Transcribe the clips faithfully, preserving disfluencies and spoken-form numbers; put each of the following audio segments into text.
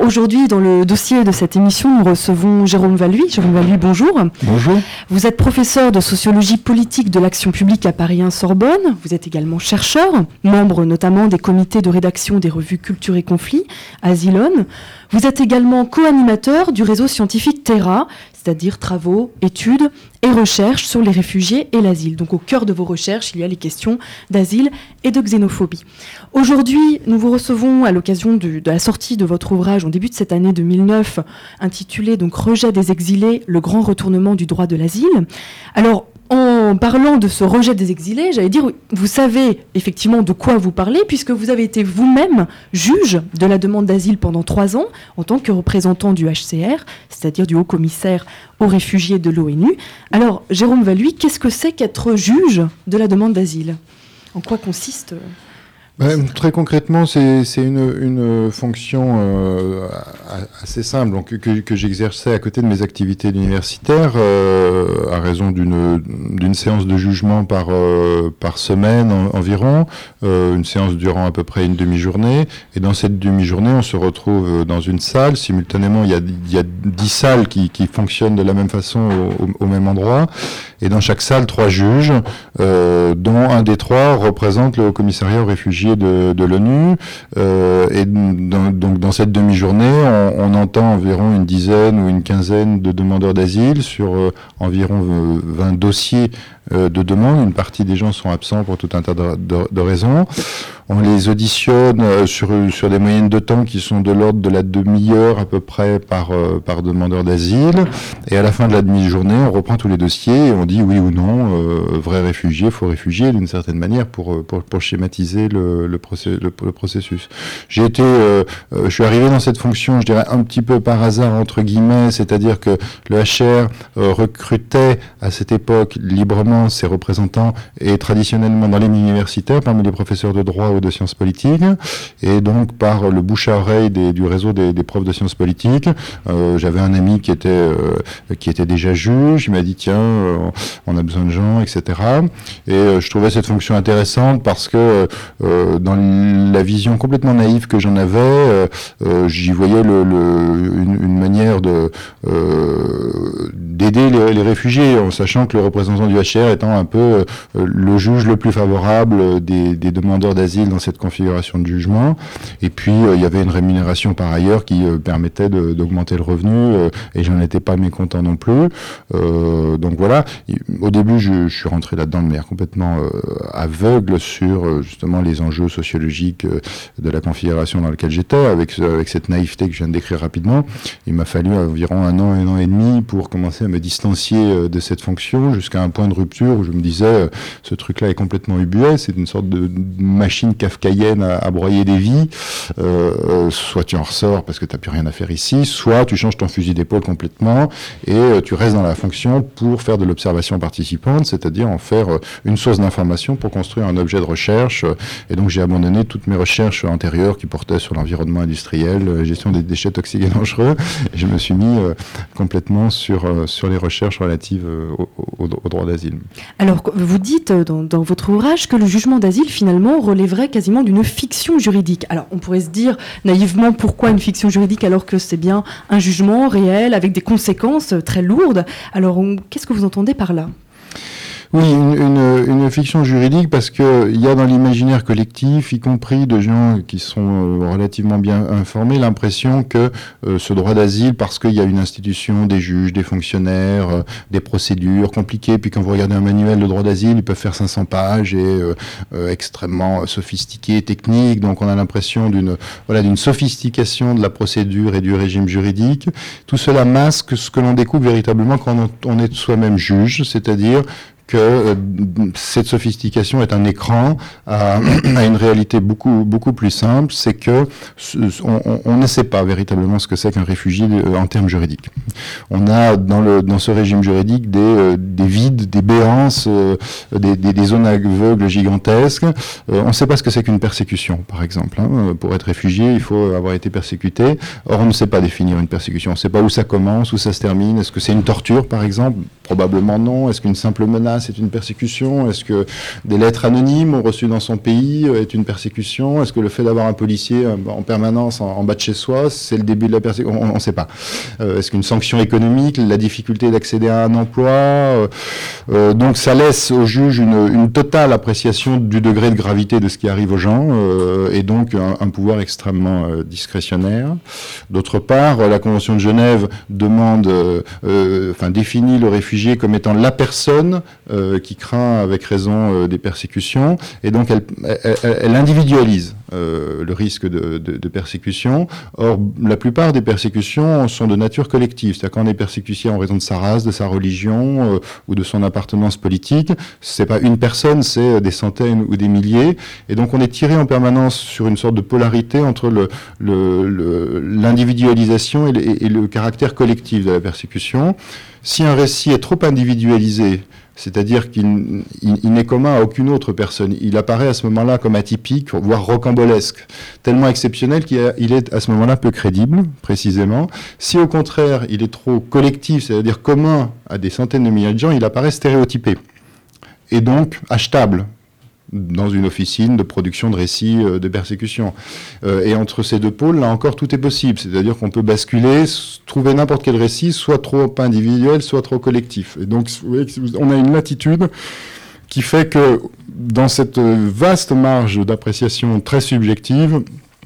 aujourd'hui, dans le dossier de cette émission, nous recevons Jérôme Valluy. Jérôme Valluy, bonjour. Bonjour. Vous êtes professeur de sociologie politique de l'action publique à Paris un Sorbonne. Vous êtes également chercheur, membre notamment des comités de rédaction des revues Culture et Conflit, Asylone. Vous êtes également co-animateur du réseau scientifique Terra, c'est-à-dire travaux, études et recherches sur les réfugiés et l'asile. Donc au cœur de vos recherches, il y a les questions d'asile et de xénophobie. Aujourd'hui, nous vous recevons à l'occasion de, de la sortie de votre ouvrage en début de cette année deux mille neuf, intitulé donc « Rejet des exilés, le grand retournement du droit de l'asile ». Alors, en parlant de ce rejet des exilés, j'allais dire, vous savez effectivement de quoi vous parlez, puisque vous avez été vous-même juge de la demande d'asile pendant trois ans, en tant que représentant du H C R, c'est-à-dire du Haut-Commissaire aux réfugiés de l'ONU. Alors, Jérôme Valluy, qu'est-ce que c'est qu'être juge de la demande d'asile ? En quoi consiste Ben, très concrètement, c'est, c'est une, une fonction euh, assez simple donc, que, que j'exerçais à côté de mes activités universitaires euh, à raison d'une, d'une séance de jugement par, euh, par semaine en, environ, euh, une séance durant à peu près une demi-journée. Et dans cette demi-journée, on se retrouve dans une salle. Simultanément, il y a, il y a dix salles qui, qui fonctionnent de la même façon au, au même endroit. Et dans chaque salle, trois juges, euh, dont un des trois représente le Haut-Commissariat aux réfugiés de, de l'ONU. Euh, et dans, donc dans cette demi-journée, on, on entend environ une dizaine ou une quinzaine de demandeurs d'asile sur euh, environ vingt dossiers euh, de demande. Une partie des gens sont absents pour tout un tas de, de, de raisons. On les auditionne euh, sur, sur des moyennes de temps qui sont de l'ordre de la demi-heure à peu près par, euh, par demandeur d'asile. Et à la fin de la demi-journée, on reprend tous les dossiers et on dit oui ou non, euh, vrai réfugié, faux réfugié, d'une certaine manière, pour, pour, pour schématiser le, le, procé, le, le processus. J'ai été, euh, euh, je suis arrivé dans cette fonction, je dirais, un petit peu par hasard, entre guillemets, c'est-à-dire que le H R euh, recrutait à cette époque librement ses représentants et traditionnellement dans les universitaires, parmi les professeurs de droit ou de sciences politiques, et donc par le bouche à oreille des, du réseau des, des profs de sciences politiques, euh, j'avais un ami qui était, euh, qui était déjà juge, il m'a dit tiens, euh, on a besoin de gens, et cetera. Et euh, je trouvais cette fonction intéressante parce que euh, dans la vision complètement naïve que j'en avais, euh, euh, j'y voyais le, le, une, une manière de euh, d'aider les, les réfugiés, en sachant que le représentant du H R étant un peu euh, le juge le plus favorable des, des demandeurs d'asile dans cette configuration de jugement. Et puis euh, il y avait une rémunération par ailleurs qui euh, permettait de, d'augmenter le revenu, euh, et j'en étais pas mécontent non plus. Euh, donc voilà, au début je, je suis rentré là-dedans de manière complètement euh, aveugle sur euh, justement les enjeux sociologiques euh, de la configuration dans laquelle j'étais, avec, avec cette naïveté que je viens de décrire rapidement. Il m'a fallu environ un an, un an et demi pour commencer à me distancier euh, de cette fonction, jusqu'à un point de rupture où je me disais euh, ce truc-là est complètement ubuesque, c'est une sorte de machine kafkaïenne à, à broyer des vies. Euh, soit tu en ressors parce que tu n'as plus rien à faire ici, soit tu changes ton fusil d'épaule complètement et euh, tu restes dans la fonction pour faire de l'observation participante, c'est-à-dire en faire euh, une source d'information pour construire un objet de recherche. Et donc j'ai abandonné toutes mes recherches antérieures qui portaient sur l'environnement industriel, euh, gestion des déchets toxiques et dangereux, et je me suis mis euh, complètement sur, euh, sur les recherches relatives euh, au, au, au droit d'asile. Alors vous dites dans, dans votre ouvrage que le jugement d'asile finalement relèverait quasiment d'une fiction juridique. Alors on pourrait se dire naïvement pourquoi une fiction juridique alors que c'est bien un jugement réel avec des conséquences très lourdes. Alors on, qu'est-ce que vous entendez par là ? Oui, une, une, une fiction juridique parce que il y a dans l'imaginaire collectif, y compris de gens qui sont euh, relativement bien informés, l'impression que euh, ce droit d'asile, parce qu'il y a une institution, des juges, des fonctionnaires, euh, des procédures compliquées, puis quand vous regardez un manuel de droit d'asile, ils peuvent faire cinq cents pages et euh, euh, extrêmement sophistiqués, techniques, donc on a l'impression d'une voilà d'une sophistication de la procédure et du régime juridique. Tout cela masque ce que l'on découvre véritablement quand on, on est soi-même juge, c'est-à-dire que euh, cette sophistication est un écran à, à une réalité beaucoup beaucoup plus simple, c'est que on, on ne sait pas véritablement ce que c'est qu'un réfugié en termes juridiques. On a dans le dans ce régime juridique des euh, des vides, des béances, euh, des, des des zones aveugles gigantesques. Euh, on ne sait pas ce que c'est qu'une persécution, par exemple. Hein. Pour être réfugié, il faut avoir été persécuté. Or, on ne sait pas définir une persécution. On ne sait pas où ça commence, où ça se termine. Est-ce que c'est une torture, par exemple ? Probablement non. Est-ce qu'une simple menace menace est une persécution? Est-ce que des lettres anonymes reçues dans son pays est une persécution? Est-ce que le fait d'avoir un policier en permanence en, en bas de chez soi, c'est le début de la persécution? On ne sait pas. Euh, est-ce qu'une sanction économique, la difficulté d'accéder à un emploi euh, euh, donc ça laisse au juge une, une totale appréciation du degré de gravité de ce qui arrive aux gens euh, et donc un, un pouvoir extrêmement euh, discrétionnaire. D'autre part, la Convention de Genève demande, euh, euh, enfin définit le réfugié comme étant la personne euh, qui craint avec raison euh, des persécutions, et donc elle, elle, elle individualise euh, le risque de, de, de persécution. Or, la plupart des persécutions sont de nature collective, c'est-à-dire quand on est persécuté en raison de sa race, de sa religion euh, ou de son appartenance politique, c'est pas une personne, c'est des centaines ou des milliers, et donc on est tiré en permanence sur une sorte de polarité entre le, le, le, l'individualisation et le, et le caractère collectif de la persécution. Si un récit est trop individualisé, c'est-à-dire qu'il il, il n'est commun à aucune autre personne, il apparaît à ce moment-là comme atypique, voire rocambolesque, tellement exceptionnel qu'il a, il est à ce moment-là peu crédible, précisément. Si au contraire, il est trop collectif, c'est-à-dire commun à des centaines de milliers de gens, il apparaît stéréotypé, et donc achetable dans une officine de production de récits euh, de persécution. Euh, et entre ces deux pôles, là encore, tout est possible. C'est-à-dire qu'on peut basculer, trouver n'importe quel récit, soit trop individuel, soit trop collectif. Et donc, vous voyez, on a une latitude qui fait que, dans cette vaste marge d'appréciation très subjective,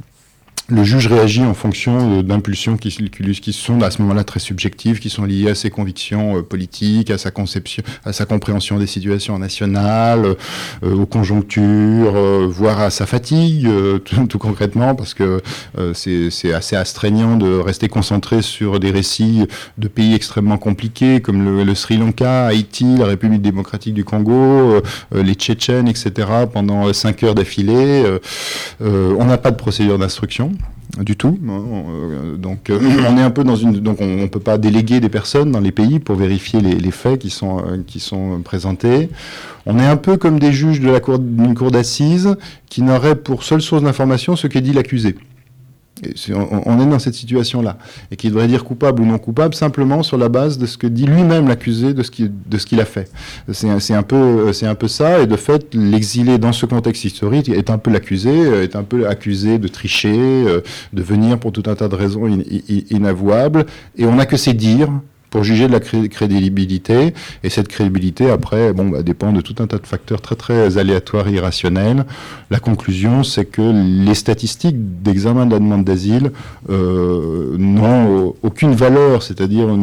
le juge réagit en fonction d'impulsions qui, qui, qui sont à ce moment-là très subjectives, qui sont liées à ses convictions euh, politiques, à sa conception, à sa compréhension des situations nationales, euh, aux conjonctures, euh, voire à sa fatigue, euh, tout, tout concrètement, parce que euh, c'est, c'est assez astreignant de rester concentré sur des récits de pays extrêmement compliqués, comme le, le Sri Lanka, Haïti, la République démocratique du Congo, euh, les Tchétchènes, et cetera, pendant cinq heures d'affilée. Euh, euh, on n'a pas de procédure d'instruction du tout. Donc euh, on est un peu dans une, donc on, on peut pas déléguer des personnes dans les pays pour vérifier les, les faits qui sont euh, qui sont présentés. On est un peu comme des juges de la cour d'une cour d'assises qui n'auraient pour seule source d'information ce qu'est dit l'accusé. Et c'est, on, on est dans cette situation-là, et qui devrait dire coupable ou non coupable simplement sur la base de ce que dit lui-même l'accusé de ce qu'il, de ce qu'il a fait. C'est, c'est, un peu, c'est un peu ça, et de fait, l'exilé dans ce contexte historique est un peu l'accusé, est un peu accusé de tricher, de venir pour tout un tas de raisons in, in, inavouables, et on n'a que ses dires pour juger de la cré- crédibilité, et cette crédibilité, après, bon, bah, dépend de tout un tas de facteurs très très aléatoires et irrationnels. La conclusion, c'est que les statistiques d'examen de la demande d'asile euh, n'ont aucune valeur, c'est-à-dire euh,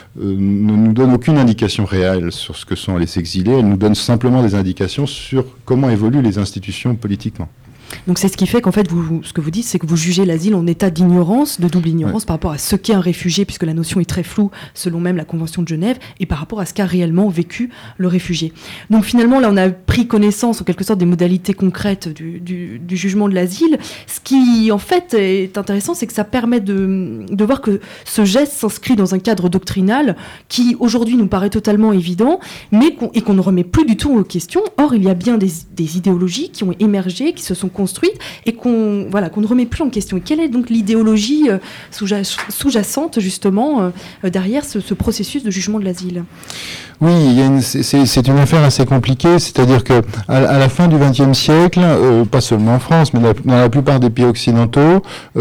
ne nous donnent aucune indication réelle sur ce que sont les exilés, elles nous donnent simplement des indications sur comment évoluent les institutions politiquement. Donc c'est ce qui fait qu'en fait, vous, ce que vous dites, c'est que vous jugez l'asile en état d'ignorance, de double ignorance, ouais, par rapport à ce qu'est un réfugié, puisque la notion est très floue, selon même la Convention de Genève, et par rapport à ce qu'a réellement vécu le réfugié. Donc finalement, là, on a pris connaissance, en quelque sorte, des modalités concrètes du, du, du jugement de l'asile. Ce qui, en fait, est intéressant, c'est que ça permet de, de voir que ce geste s'inscrit dans un cadre doctrinal qui, aujourd'hui, nous paraît totalement évident, mais qu'on, et qu'on ne remet plus du tout en question. Or, il y a bien des, des idéologies qui ont émergé, qui se sont construite et qu'on, voilà, qu'on ne remet plus en question. Et quelle est donc l'idéologie euh, sous-jacente justement euh, derrière ce, ce processus de jugement de l'asile ? Oui, il y a une, c'est, c'est une affaire assez compliquée, c'est-à-dire que à, à la fin du vingtième siècle, euh, pas seulement en France, mais la, dans la plupart des pays occidentaux,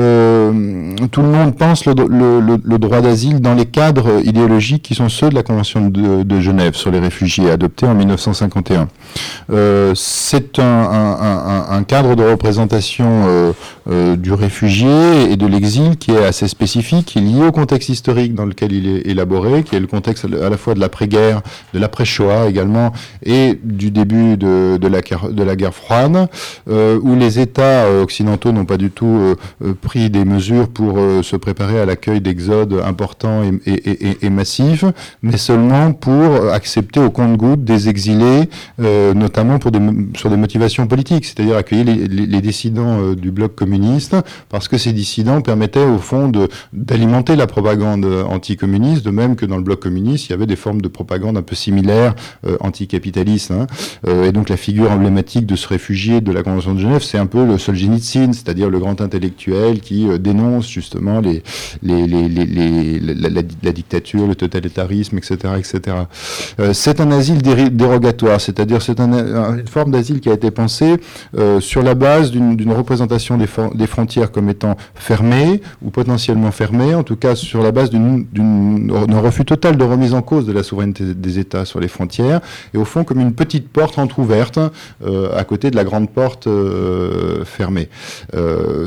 euh, tout le monde pense le, le, le, le droit d'asile dans les cadres idéologiques qui sont ceux de la Convention de, de Genève sur les réfugiés adoptée en dix-neuf cent cinquante et un. Euh, c'est un, un, un, un cadre de représentation euh, euh, du réfugié et de l'exil qui est assez spécifique, qui est lié au contexte historique dans lequel il est élaboré, qui est le contexte à la fois de l'après-guerre, de l'après-Shoah également, et du début de, de, la, de la guerre froide, euh, où les États occidentaux n'ont pas du tout euh, pris des mesures pour euh, se préparer à l'accueil d'exodes importants et, et, et, et massifs, mais seulement pour accepter au compte-gouttes des exilés, euh, notamment pour des, sur des motivations politiques, c'est-à-dire accueillir les, les, les dissidents euh, du bloc communiste, parce que ces dissidents permettaient au fond de, d'alimenter la propagande anticommuniste, de même que dans le bloc communiste, il y avait des formes de propagande un peu similaires, euh, anticapitalistes. Hein. Euh, et donc la figure emblématique de ce réfugié de la Convention de Genève, c'est un peu le Solzhenitsyn, c'est-à-dire le grand intellectuel qui euh, dénonce justement les, les, les, les, les, la, la, la dictature, le totalitarisme, et cetera, et cetera. Euh, c'est un asile dé- dérogatoire, c'est-à-dire c'est un, un, une forme d'asile qui a été pensée euh, sur la base d'une, d'une représentation des, for- des frontières comme étant fermées ou potentiellement fermées, en tout cas sur la base d'une, d'une, d'un refus total de remise en cause de la souveraineté des États sur les frontières, et au fond comme une petite porte entrouverte euh, à côté de la grande porte euh, fermée. Euh,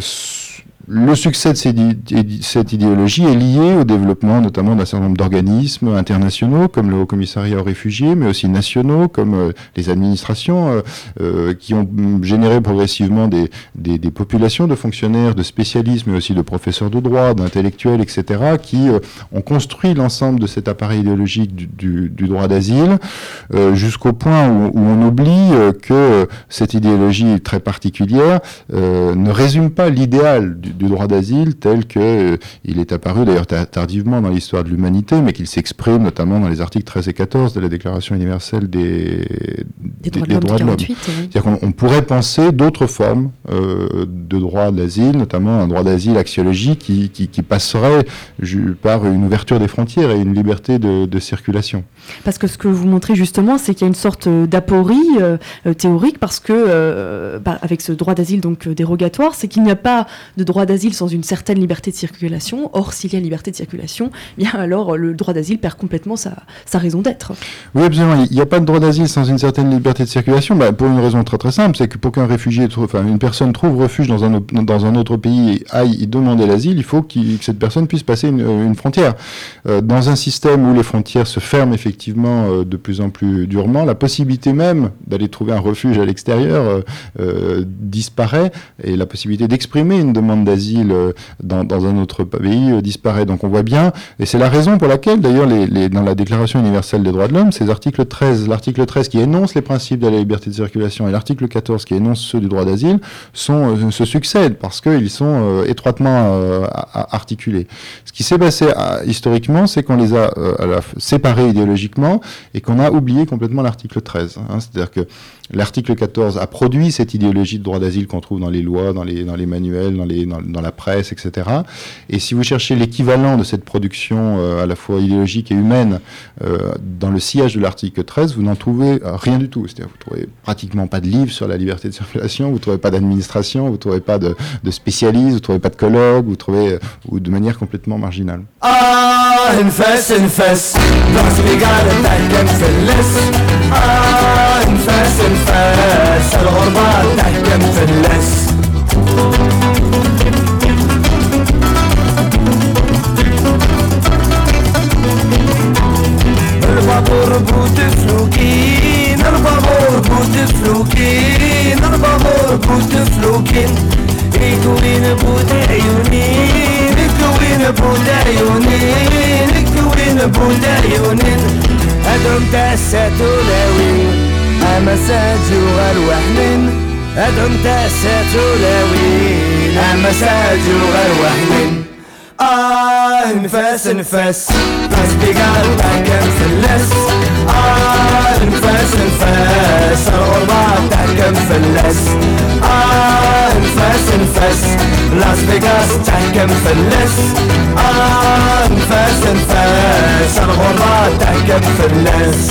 Le succès de cette idéologie est lié au développement notamment d'un certain nombre d'organismes internationaux comme le Haut Commissariat aux réfugiés, mais aussi nationaux comme euh, les administrations euh, euh, qui ont généré progressivement des, des, des populations de fonctionnaires, de spécialistes, mais aussi de professeurs de droit, d'intellectuels, et cetera, qui euh, ont construit l'ensemble de cet appareil idéologique du, du, du droit d'asile euh, jusqu'au point où, où on oublie euh, que cette idéologie très particulière euh, ne résume pas l'idéal du du droit d'asile tel qu'il euh, est apparu d'ailleurs tardivement dans l'histoire de l'humanité, mais qu'il s'exprime notamment dans les articles treize et quatorze de la Déclaration universelle des, des droits de l'homme. Droits de l'homme. Oui. C'est-à-dire qu'on on pourrait penser d'autres formes euh, de droit d'asile, notamment un droit d'asile axiologique qui, qui, qui passerait ju- par une ouverture des frontières et une liberté de, de circulation. Parce que ce que vous montrez justement, c'est qu'il y a une sorte d'aporie euh, théorique, parce que euh, bah, avec ce droit d'asile donc euh, dérogatoire, c'est qu'il n'y a pas de droit d'asile sans une certaine liberté de circulation. Or, s'il y a une liberté de circulation, bien alors le droit d'asile perd complètement sa, sa raison d'être. Oui, absolument. Il n'y a pas de droit d'asile sans une certaine liberté de circulation. Bah, pour une raison très très simple, c'est que pour qu'un réfugié, trouve, enfin une personne trouve refuge dans un, dans un autre pays et aille y demander l'asile, il faut qu'il, que cette personne puisse passer une, une frontière. Euh, dans un système où les frontières se ferment effectivement euh, de plus en plus durement, la possibilité même d'aller trouver un refuge à l'extérieur euh, euh, disparaît, et la possibilité d'exprimer une demande d'asile Dans, dans un autre pays euh, disparaît. Donc on voit bien, et c'est la raison pour laquelle d'ailleurs les, les, dans la Déclaration universelle des droits de l'homme, ces articles treize, l'article treize qui énonce les principes de la liberté de circulation et l'article quatorze qui énonce ceux du droit d'asile sont, euh, se succèdent parce qu'ils sont euh, étroitement euh, articulés. Ce qui s'est passé euh, historiquement, c'est qu'on les a euh, à la, séparés idéologiquement et qu'on a oublié complètement l'article treize. Hein, c'est-à-dire que l'article quatorze a produit cette idéologie de droit d'asile qu'on trouve dans les lois, dans les, dans les manuels, dans, les, dans, dans la presse, et cetera. Et si vous cherchez l'équivalent de cette production euh, à la fois idéologique et humaine euh, dans le sillage de l'article treize, vous n'en trouvez euh, rien du tout. C'est-à-dire vous ne trouvez pratiquement pas de livre sur la liberté de circulation, vous ne trouvez pas d'administration, vous ne trouvez pas de, de spécialistes, vous ne trouvez pas de colloques, vous trouvez euh, ou de manière complètement marginale. آه انفاس انفاس راس رجال تحكم في اللص آه انفاس انفاس الغربة تحكم في اللص البابور بود فلوكين البابور بود فلوكين البابور بود فلوكين يكوين بود عيونين يكوين بود عيونين يكوين بود عيونين هدوم تاساتو لاوين اما ساجو غالوحنين هدوم تاساتو لاوين اما ساجو غالوحنين آه انفاس انفاس ناس بيقال تحكم في اللص آه انفاس انفاس الغربة تحكم في اللص آه انفاس انفاس لاس فيغاس تحكم في اللص آه انفاس انفاس الغربة تحكم في اللص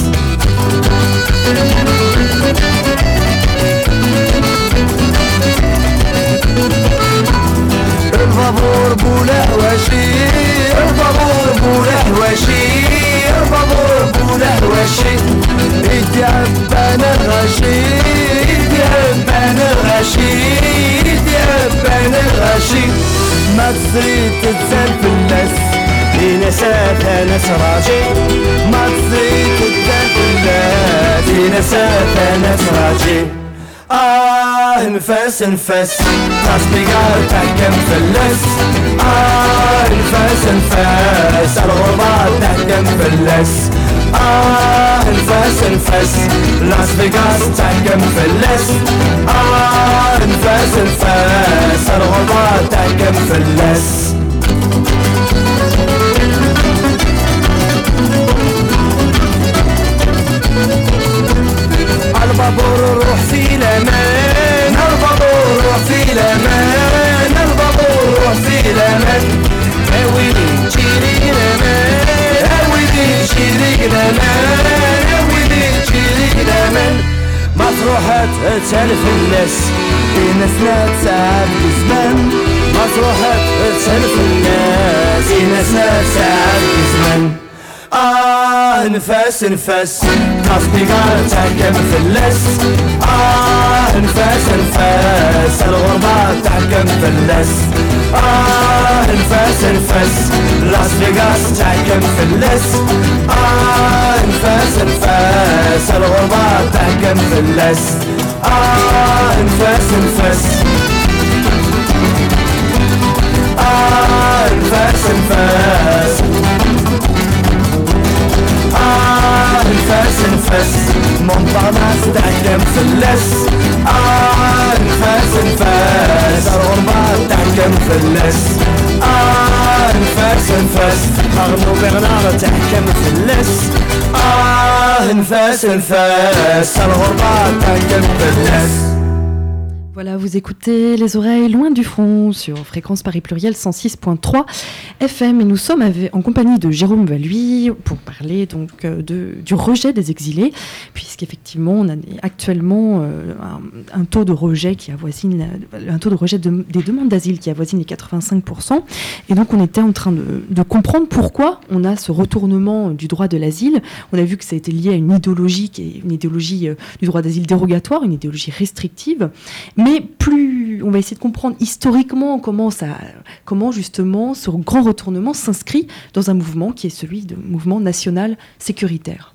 البابور بوله وشي البابور بوله وشي البابور بوله وشي يتعبان الغشي يتعبان الغشي يتعبان الغشي ما تسري تتسال في اللس في نساتها نسراجي ما تسري تتسال في اللس في نساتها نسراجي آه انفاس انفاس ناس بيقال تحكم في اللص آه انفاس انفاس الغربة تحكم في اللص آه آه نفاس نفاس لاس فيغاس تحكم في اللس آه نفاس نفاس الغربة تحكم في اللس البابور روح في الامان البابور روح في الامان البابور روح في الامان اويلي تشيري الامان اويلي تشيري الامان اويلي تشيري الامان مطروحة تسالف الناس الناس لا تساعد بزمان مطروحة تسالف الناس الناس لا تساعد بزمان آه نفاس نفاس تصديقات تحكم في اللس آه نفاس نفاس الغربة تحكم في اللس آه نفاس نفاس لاس فيغاس تحكم في اللس آه نفاس نفاس الغربة تحكم في اللس آه نفاس نفاس آه نفاس نفاس آه نفاس نفاس مونطاناس تحكم في اللس آه نفاس نفاس الغربة تحكم في اللس آه نفاس نفاس أغنو برنار تحكم في اللس آه نفاس نفاس الغربة تحكم في اللس. Voilà, vous écoutez Les Oreilles Loin du Front sur Fréquence Paris Pluriel cent six virgule trois F M et nous sommes avec, en compagnie de Jérôme Valuy pour parler donc de, du rejet des exilés, puisqu'effectivement on a actuellement euh, un, un taux de rejet qui avoisine, un taux de rejet de, des demandes d'asile qui avoisine les quatre-vingt-cinq pour cent et donc on était en train de, de comprendre pourquoi on a ce retournement du droit de l'asile. On a vu que ça a été lié à une idéologie qui est une idéologie du droit d'asile dérogatoire, une idéologie restrictive. Mais plus, on va essayer de comprendre historiquement comment, ça, comment justement ce grand retournement s'inscrit dans un mouvement qui est celui de mouvement national sécuritaire.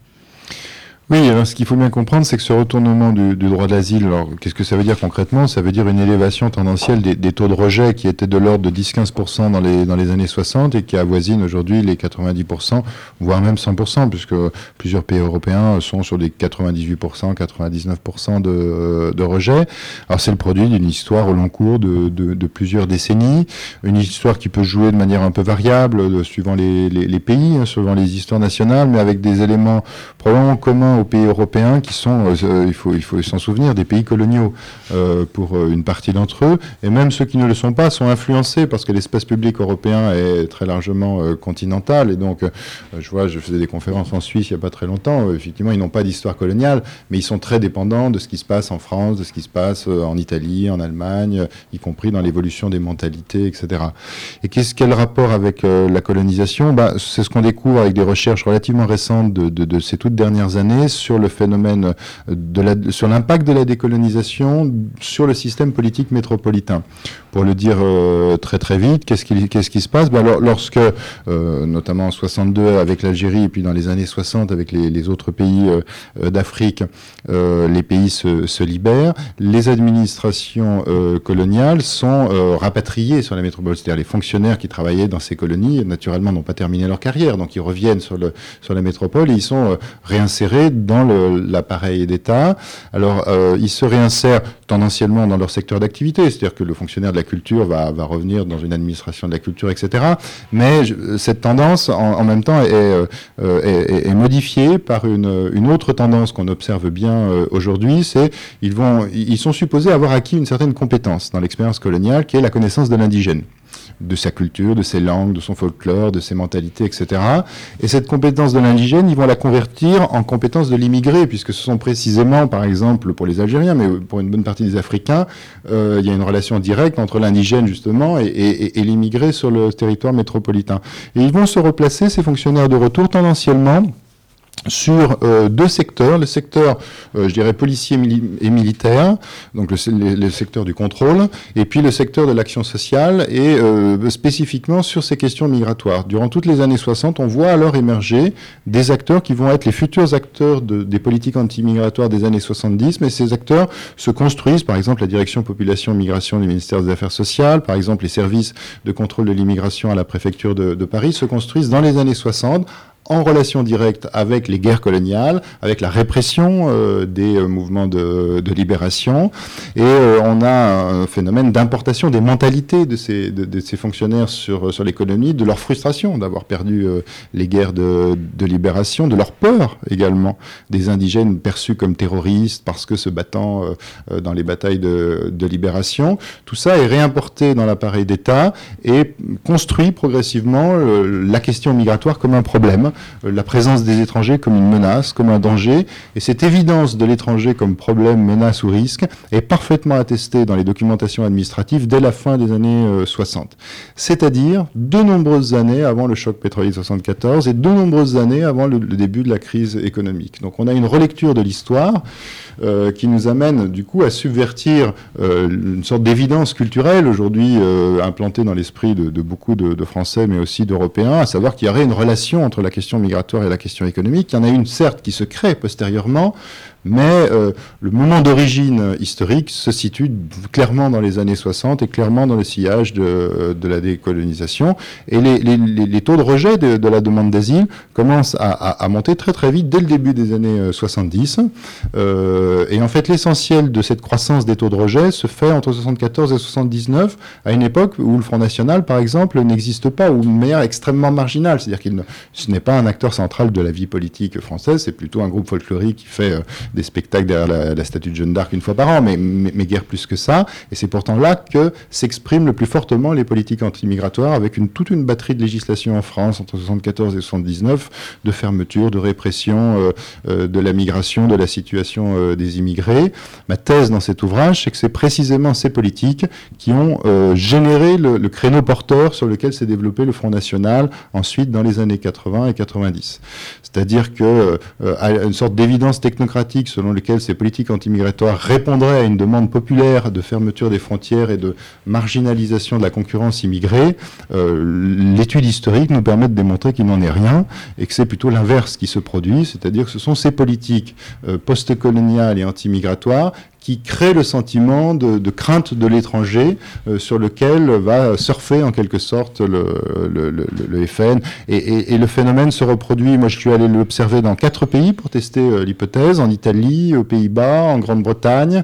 Oui, alors ce qu'il faut bien comprendre, c'est que ce retournement du, du droit d'asile, alors qu'est-ce que ça veut dire concrètement ? Ça veut dire une élévation tendancielle des, des taux de rejet qui étaient de l'ordre de dix à quinze pour cent dans les, dans les années soixante et qui avoisinent aujourd'hui les quatre-vingt-dix pour cent, voire même cent pour cent, puisque plusieurs pays européens sont sur des quatre-vingt-dix-huit pour cent, quatre-vingt-dix-neuf pour cent de, de rejet. Alors c'est le produit d'une histoire au long cours de, de, de plusieurs décennies, une histoire qui peut jouer de manière un peu variable, de, suivant les, les, les pays, hein, suivant les histoires nationales, mais avec des éléments probablement communs aux pays européens qui sont, euh, il faut, il faut s'en souvenir, des pays coloniaux euh, pour euh, une partie d'entre eux, et même ceux qui ne le sont pas sont influencés parce que l'espace public européen est très largement euh, continental, et donc euh, je vois, je faisais des conférences en Suisse il n'y a pas très longtemps, euh, effectivement ils n'ont pas d'histoire coloniale, mais ils sont très dépendants de ce qui se passe en France, de ce qui se passe euh, en Italie, en Allemagne, euh, y compris dans l'évolution des mentalités, et cetera. Et qu'est-ce quel rapport avec euh, la colonisation ? Bah, c'est ce qu'on découvre avec des recherches relativement récentes de, de, de ces toutes dernières années sur le phénomène de la, sur l'impact de la décolonisation sur le système politique métropolitain. Pour le dire euh, très très vite, qu'est-ce qui, qu'est-ce qui se passe ? Ben alors, lorsque, euh, notamment en soixante-deux avec l'Algérie et puis dans les années soixante avec les, les autres pays euh, d'Afrique, euh, les pays se, se libèrent, les administrations euh, coloniales sont euh, rapatriées sur la métropole. C'est-à-dire les fonctionnaires qui travaillaient dans ces colonies, naturellement, n'ont pas terminé leur carrière, donc ils reviennent sur, le, sur la métropole et ils sont euh, réinsérés dans le, l'appareil d'État. Alors, euh, ils se réinsèrent tendanciellement dans leur secteur d'activité, c'est-à-dire que le fonctionnaire de la culture va, va revenir dans une administration de la culture, et cetera. Mais je, cette tendance, en, en même temps, est, euh, est, est modifiée par une, une autre tendance qu'on observe bien euh, aujourd'hui, c'est ils vont, ils sont supposés avoir acquis une certaine compétence dans l'expérience coloniale, qui est la connaissance de l'indigène, de sa culture, de ses langues, de son folklore, de ses mentalités, et cetera. Et cette compétence de l'indigène, ils vont la convertir en compétence de l'immigré, puisque ce sont précisément, par exemple, pour les Algériens, mais pour une bonne partie des Africains, euh, il y a une relation directe entre l'indigène, justement, et, et, et l'immigré sur le territoire métropolitain. Et ils vont se replacer, ces fonctionnaires de retour, tendanciellement, sur euh, deux secteurs, le secteur, euh, je dirais, policier mili- et militaire, donc le, le, le secteur du contrôle, et puis le secteur de l'action sociale, et euh, spécifiquement sur ces questions migratoires. Durant toutes les années soixante, on voit alors émerger des acteurs qui vont être les futurs acteurs de, des politiques anti-migratoires des années soixante-dix, mais ces acteurs se construisent, par exemple la direction population migration du ministère des Affaires sociales, par exemple les services de contrôle de l'immigration à la préfecture de, de Paris, se construisent dans les années soixante, en relation directe avec les guerres coloniales, avec la répression euh, des euh, mouvements de, de libération. Et euh, on a un phénomène d'importation des mentalités de ces, de, de ces fonctionnaires sur, sur l'économie, de leur frustration d'avoir perdu euh, les guerres de, de libération, de leur peur également des indigènes perçus comme terroristes parce que se battant euh, dans les batailles de, de libération. Tout ça est réimporté dans l'appareil d'État et construit progressivement euh, la question migratoire comme un problème, euh, la présence des étrangers comme une menace, comme un danger. Et cette évidence de l'étranger comme problème, menace ou risque est parfaitement attestée dans les documentations administratives dès la fin des années euh, soixante. C'est-à-dire de nombreuses années avant le choc pétrolier de soixante-quatorze et de nombreuses années avant le, le début de la crise économique. Donc on a une relecture de l'histoire euh, qui nous amène du coup à subvertir euh, une sorte d'évidence culturelle aujourd'hui euh, implantée dans l'esprit de, de beaucoup de, de Français mais aussi d'Européens, à savoir qu'il y aurait une relation entre la question migratoire et la question économique. Il y en a une certes qui se crée postérieurement, mais euh, le moment d'origine historique se situe clairement dans les années soixante et clairement dans le sillage de, de la décolonisation. Et les, les, les taux de rejet de, de la demande d'asile commencent à, à, à monter très très vite dès le début des années soixante-dix. Euh, et en fait, l'essentiel de cette croissance des taux de rejet se fait entre soixante-quatorze et soixante-dix-neuf, à une époque où le Front National, par exemple, n'existe pas, ou de manière extrêmement marginale. C'est-à-dire qu'il ne, ce n'est pas un acteur central de la vie politique française, c'est plutôt un groupe folklorique qui fait... Euh, des spectacles derrière la, la statue de Jeanne d'Arc une fois par an, mais, mais, mais guère plus que ça. Et c'est pourtant là que s'expriment le plus fortement les politiques anti-migratoires, avec une, toute une batterie de législation en France entre soixante-quatorze et soixante-dix-neuf, de fermeture, de répression euh, euh, de la migration, de la situation euh, des immigrés. Ma thèse dans cet ouvrage, c'est que c'est précisément ces politiques qui ont euh, généré le, le créneau porteur sur lequel s'est développé le Front National ensuite dans les années quatre-vingts et quatre-vingt-dix. C'est-à-dire que euh, à une sorte d'évidence technocratique selon lequel ces politiques anti-migratoires répondraient à une demande populaire de fermeture des frontières et de marginalisation de la concurrence immigrée, euh, l'étude historique nous permet de démontrer qu'il n'en est rien et que c'est plutôt l'inverse qui se produit, c'est-à-dire que ce sont ces politiques euh, post-coloniales et anti-migratoires qui crée le sentiment de, de crainte de l'étranger euh, sur lequel va surfer en quelque sorte le, le, le, le F N. Et, et, et le phénomène se reproduit, moi je suis allé l'observer dans quatre pays pour tester euh, l'hypothèse, en Italie, aux Pays-Bas, en Grande-Bretagne,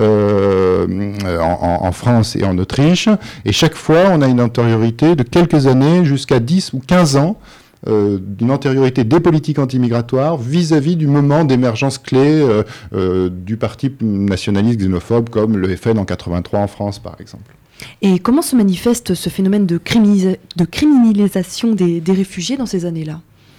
euh, en, en France et en Autriche. Et chaque fois, on a une antériorité de quelques années jusqu'à dix ou quinze ans Euh, d'une antériorité des politiques anti-migratoires vis-à-vis du moment d'émergence clé euh, euh, du parti nationaliste xénophobe comme le F N en quatre-vingt-trois en France, par exemple. Et comment se manifeste ce phénomène de, criminalisa- de criminalisation des, des réfugiés dans ces années-là ?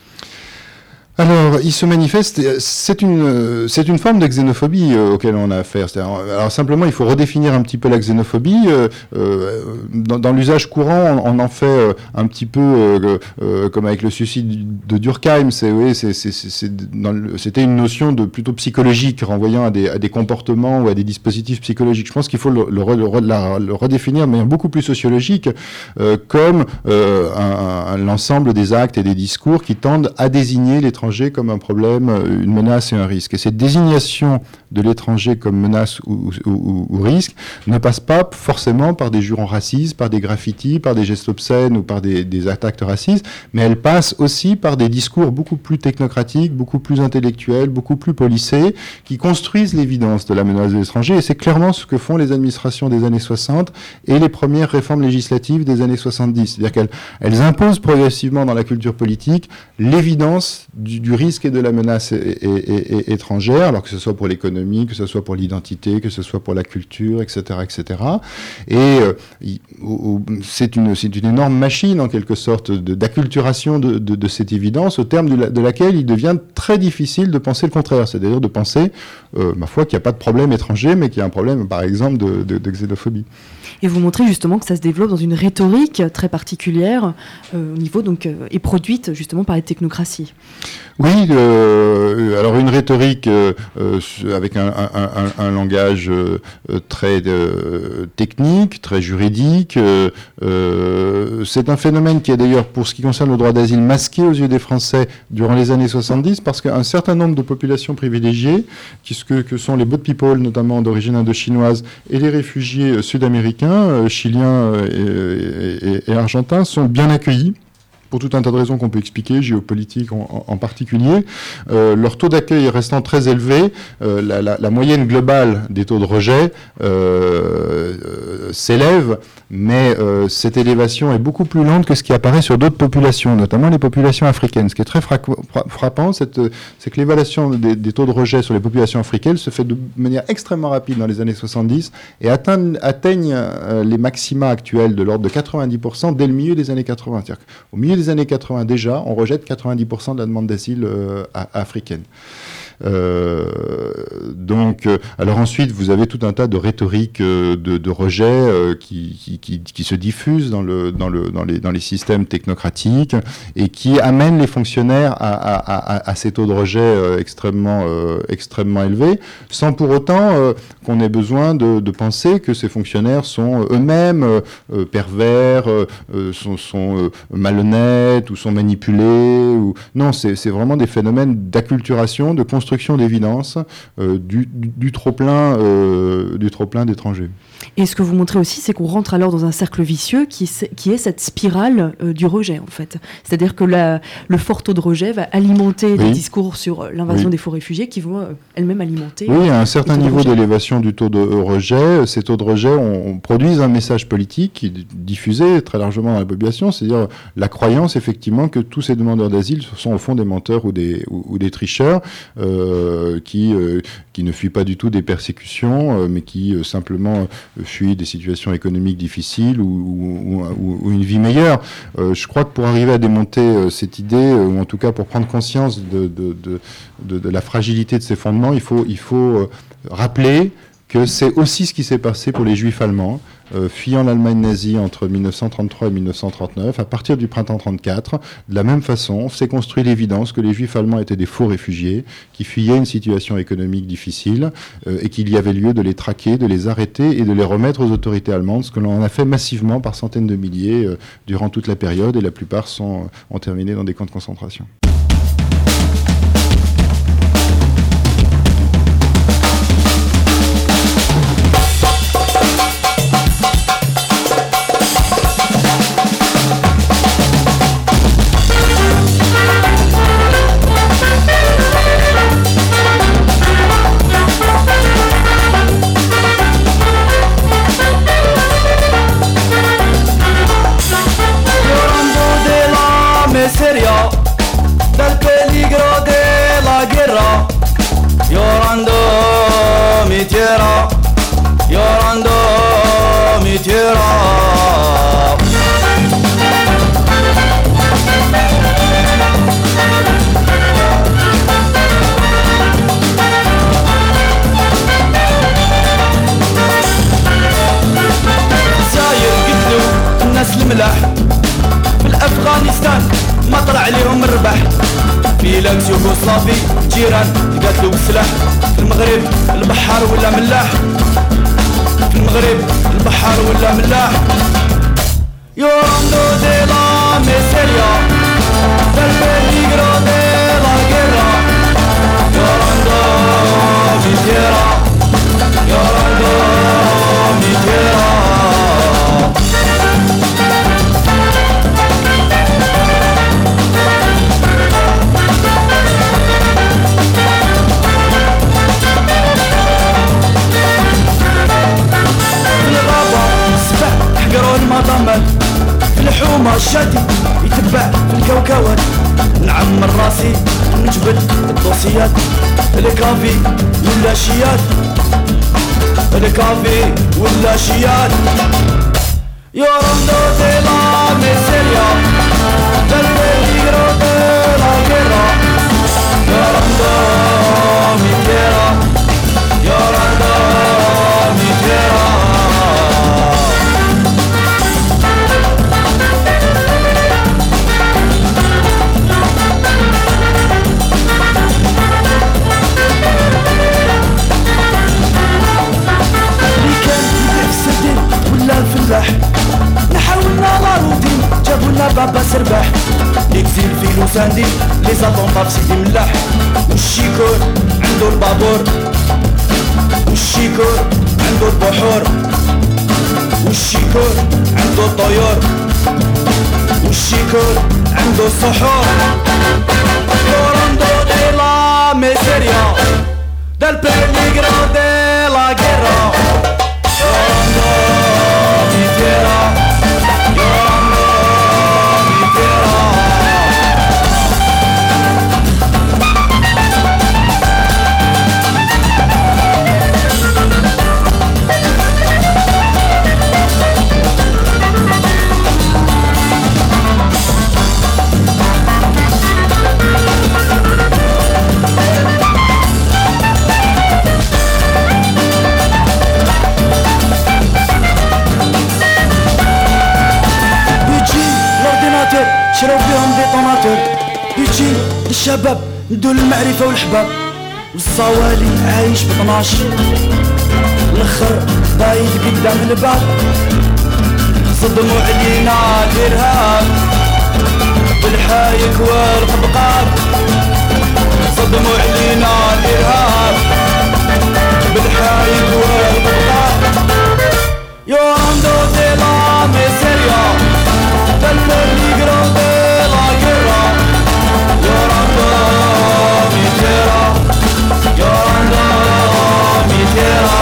Alors, il se manifeste, c'est une, c'est une forme de xénophobie euh, auquel on a affaire. C'est-à-dire, alors simplement, il faut redéfinir un petit peu la xénophobie. Euh, euh, dans, dans l'usage courant, on, on en fait euh, un petit peu euh, euh, comme avec le suicide de Durkheim. C'est, oui, c'est, c'est, c'est, c'est dans le, c'était une notion de plutôt psychologique, renvoyant à des, à des comportements ou à des dispositifs psychologiques. Je pense qu'il faut le, le, le, le, le redéfinir de manière beaucoup plus sociologique, euh, comme euh, un, un, l'ensemble des actes et des discours qui tendent à désigner l'étranger comme un problème, une menace et un risque. Et cette désignation de l'étranger comme menace ou, ou, ou, ou risque ne passe pas forcément par des jurons racistes, par des graffitis, par des gestes obscènes ou par des, des attaques racistes, mais elle passe aussi par des discours beaucoup plus technocratiques, beaucoup plus intellectuels, beaucoup plus policés, qui construisent l'évidence de la menace de l'étranger. Et c'est clairement ce que font les administrations des années soixante et les premières réformes législatives des années soixante-dix. C'est-à-dire qu'elles elles imposent progressivement dans la culture politique l'évidence du, du risque et de la menace é, é, é, é, étrangère, alors que ce soit pour l'économie, que ce soit pour l'identité, que ce soit pour la culture, et cetera, et cetera. Et euh, il, ou, c'est, une, c'est une énorme machine, en quelque sorte, de, d'acculturation de, de, de cette évidence, au terme de, la, de laquelle il devient très difficile de penser le contraire, c'est-à-dire de penser, euh, ma foi, qu'il n'y a pas de problème étranger, mais qu'il y a un problème, par exemple, de, de, de xénophobie. Et vous montrez justement que ça se développe dans une rhétorique très particulière, euh, au niveau donc, euh, et produite justement par les technocraties. Oui, euh, alors une rhétorique euh, euh, avec un, un, un, un langage euh, très euh, technique, très juridique. Euh, euh, c'est un phénomène qui est d'ailleurs, pour ce qui concerne le droit d'asile, masqué aux yeux des Français durant les années soixante-dix, parce qu'un certain nombre de populations privilégiées, qui, que, que sont les boat people, notamment d'origine indo-chinoise, et les réfugiés euh, sud-américains, euh, chiliens euh, et, et, et argentins, sont bien accueillis pour tout un tas de raisons qu'on peut expliquer, géopolitique en, en particulier. Euh, leur taux d'accueil restant très élevé, euh, la, la, la moyenne globale des taux de rejet euh, euh, s'élève, mais euh, cette élévation est beaucoup plus lente que ce qui apparaît sur d'autres populations, notamment les populations africaines. Ce qui est très fra- frappant, c'est, c'est que l'évaluation des, des taux de rejet sur les populations africaines se fait de manière extrêmement rapide dans les années soixante-dix et atteint, atteignent euh, les maxima actuels de l'ordre de quatre-vingt-dix pour cent dès le milieu des années quatre-vingts. C'est-à-dire qu'au milieu des années quatre-vingts déjà, on rejette quatre-vingt-dix pour cent de la demande d'asile euh, africaine. Euh, donc, euh, alors ensuite, vous avez tout un tas de rhétoriques euh, de, de rejet euh, qui, qui, qui, qui se diffusent dans, le, dans, le, dans, les, dans les systèmes technocratiques et qui amènent les fonctionnaires à, à, à, à ces taux de rejet euh, extrêmement, euh, extrêmement élevés, sans pour autant euh, qu'on ait besoin de, de penser que ces fonctionnaires sont eux-mêmes euh, pervers, euh, sont, sont euh, malhonnêtes ou sont manipulés. Ou... Non, c'est, c'est vraiment des phénomènes d'acculturation, de construction construction d'évidence euh, du, du, du trop-plein euh, du trop-plein d'étrangers. Et ce que vous montrez aussi, c'est qu'on rentre alors dans un cercle vicieux qui, qui est cette spirale euh, du rejet, en fait. C'est-à-dire que la, le fort taux de rejet va alimenter oui. des discours sur l'invasion oui. des faux réfugiés qui vont euh, elles-mêmes alimenter... Oui, à un certain niveau de d'élévation du taux de rejet, ces taux de rejet on, on produisent un message politique qui est diffusé très largement dans la population, c'est-à-dire la croyance, effectivement, que tous ces demandeurs d'asile sont au fond des menteurs ou des, ou, ou des tricheurs euh, qui, euh, qui ne fuient pas du tout des persécutions, euh, mais qui euh, simplement... fuient des situations économiques difficiles ou, ou, ou, ou une vie meilleure. Euh, je crois que pour arriver à démonter euh, cette idée, euh, ou en tout cas pour prendre conscience de, de, de, de, de la fragilité de ces fondements, il faut, il faut euh, rappeler que c'est aussi ce qui s'est passé pour les Juifs allemands, euh, fuyant l'Allemagne nazie entre mille neuf cent trente-trois et mille neuf cent trente-neuf. À partir du printemps trente-quatre, de la même façon, s'est construit l'évidence que les Juifs allemands étaient des faux réfugiés, qui fuyaient une situation économique difficile, euh, et qu'il y avait lieu de les traquer, de les arrêter et de les remettre aux autorités allemandes, ce que l'on a fait massivement par centaines de milliers euh, durant toute la période, et la plupart sont, ont terminé dans des camps de concentration. Serio, dal peligro della guerra, llorando mi tierra, llorando mi tierra. ساير قتلوا الناس الملاح بالأفغانستان ما طلع عليهم الربح. في لاكس يوغوسلافي جيران تقاتلوا بالسلاح. في المغرب البحر ولا ملاح، في المغرب البحر ولا ملاح. Llorando de la miseria, del peligro de la guerra, llorando mi tierra, llorando mi tierra. المضمن في الحومة الشادي يتبع في الكوكوات. نعمر راسي نجبد الدوسيات، الكافي ولا شيات، الكافي ولا شيات. Llorando de la miseria, del peligro de la guerra, llorando mi tierra, llorando mi tierra. الفلاح نحاولنا لا روتين، جابولنا بابا سرباح، ليكزيل فيلو ساندي لي زاتونطا في سيدي ملاح. والشيكور عندو البابور، والشيكور عندو البحور، والشيكور عندو الطيور، والشيكور عندو Llorando السحور Llorando de la miseria Del peligro de la guerra Llorando mi tierra Llorando mi tierra شراو فيهم ديطوناتور يجي الشباب ندول المعرفة والحباب والصوالي عايش بطناش الاخر ضايد قدام الباب صدموا علينا الارهاب بالحايك والقبقاب صدموا علينا الارهاب بالحايك والقبقاب Llorando de la miseria del peligro de la guerra Llorando mi tierra Llorando mi tierra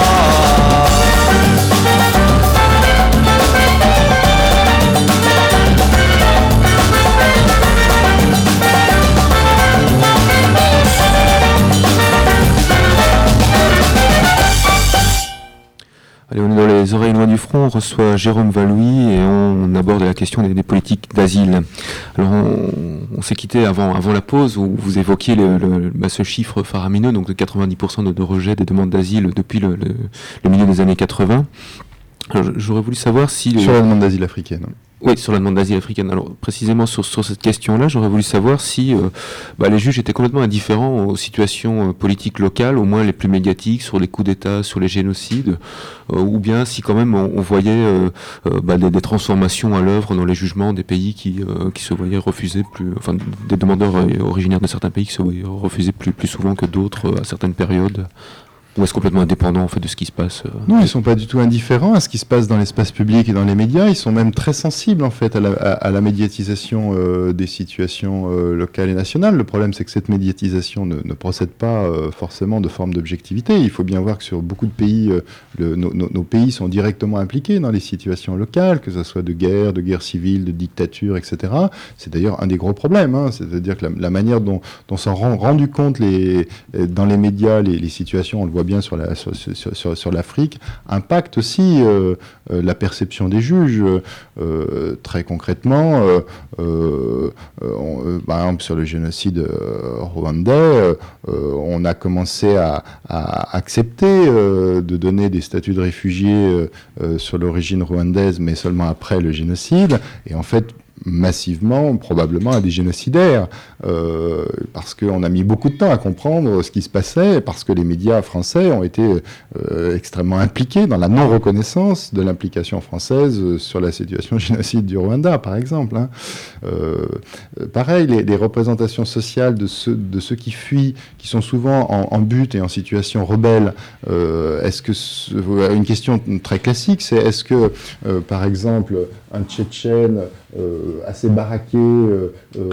Allez, on est dans les oreilles loin du front, on reçoit Jérôme Vallouis et on, on aborde la question des, des politiques d'asile. Alors on, on s'est quitté avant, avant la pause où vous évoquiez le, le, bah, ce chiffre faramineux, donc de quatre-vingt-dix pour cent de, de rejet des demandes d'asile depuis le, le, le milieu des années quatre-vingts. Alors, j'aurais voulu savoir si... Le... Sur la demande d'asile africaine. Oui, sur la demande d'asile africaine. Alors, précisément sur, sur cette question-là, j'aurais voulu savoir si euh, bah, les juges étaient complètement indifférents aux situations euh, politiques locales, au moins les plus médiatiques, sur les coups d'État, sur les génocides, euh, ou bien si quand même on, on voyait euh, euh, bah, des, des transformations à l'œuvre dans les jugements des pays qui, euh, qui se voyaient refuser plus... Enfin, des demandeurs euh, originaires de certains pays qui se voyaient refuser plus, plus souvent que d'autres euh, à certaines périodes. Ou est-ce complètement indépendant en fait de ce qui se passe euh... Non, ils ne sont pas du tout indifférents à ce qui se passe dans l'espace public et dans les médias. Ils sont même très sensibles en fait à la, à, à la médiatisation euh, des situations euh, locales et nationales. Le problème, c'est que cette médiatisation ne, ne procède pas euh, forcément de forme d'objectivité. Il faut bien voir que sur beaucoup de pays, euh, le, nos, nos, nos pays sont directement impliqués dans les situations locales, que ce soit de guerre, de guerre civile, de dictature, et cetera. C'est d'ailleurs un des gros problèmes. Hein. C'est-à-dire que la, la manière dont, dont s'en rend rendu compte les, dans les médias les, les situations, on le voit bien sur, la, sur, sur, sur, sur l'Afrique, impacte aussi euh, euh, la perception des juges. Euh, très concrètement, euh, euh, on, euh, par exemple sur le génocide euh, rwandais, euh, on a commencé à, à accepter euh, de donner des statuts de réfugiés euh, euh, sur l'origine rwandaise, mais seulement après le génocide. Et en fait, massivement, probablement à des génocidaires, euh, parce qu'on a mis beaucoup de temps à comprendre ce qui se passait, parce que les médias français ont été euh, extrêmement impliqués dans la non-reconnaissance de l'implication française sur la situation génocide du Rwanda, par exemple. Hein. Euh, pareil, les, les représentations sociales de ceux, de ceux qui fuient, qui sont souvent en, en butte et en situation rebelle, euh, est-ce que, une question très classique, c'est est-ce que, euh, par exemple, un Tchétchène euh, assez baraqué, euh,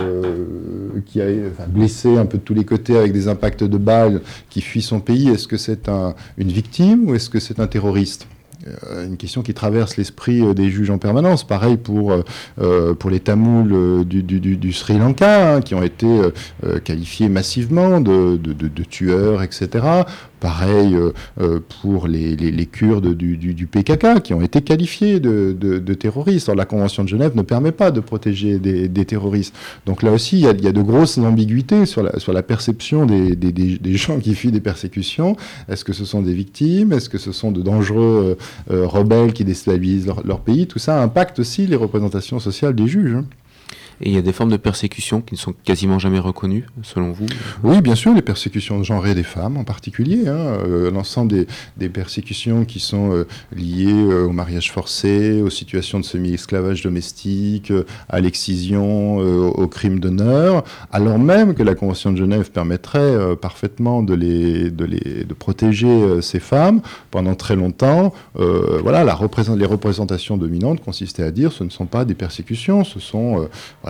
euh, qui a enfin, blessé un peu de tous les côtés avec des impacts de balles, qui fuit son pays, est-ce que c'est un, une victime ou est-ce que c'est un terroriste ? Euh, une question qui traverse l'esprit euh, des juges en permanence. Pareil pour, euh, pour les Tamouls euh, du, du, du Sri Lanka, hein, qui ont été euh, qualifiés massivement de, de, de, de tueurs, et cetera. Pareil euh, euh, pour les, les, les Kurdes du, du, du P K K, qui ont été qualifiés de, de, de terroristes. Alors, la Convention de Genève ne permet pas de protéger des, des terroristes. Donc là aussi, il y a, il y a de grosses ambiguïtés sur la, sur la perception des, des, des, des gens qui fuient des persécutions. Est-ce que ce sont des victimes ? Est-ce que ce sont de dangereux euh, euh, rebelles qui déstabilisent leur, leur pays ? Tout ça impacte aussi les représentations sociales des juges, hein. Et il y a des formes de persécution qui ne sont quasiment jamais reconnues, selon vous ? Oui, bien sûr, les persécutions genrées des femmes en particulier. Hein, euh, l'ensemble des, des persécutions qui sont euh, liées euh, au mariage forcé, aux situations de semi-esclavage domestique, euh, à l'excision, euh, aux crimes d'honneur, alors même que la Convention de Genève permettrait euh, parfaitement de, les, de, les, de protéger euh, ces femmes pendant très longtemps. Euh, voilà, la représent- les représentations dominantes consistaient à dire ce ne sont pas des persécutions, ce sont... Euh, voilà,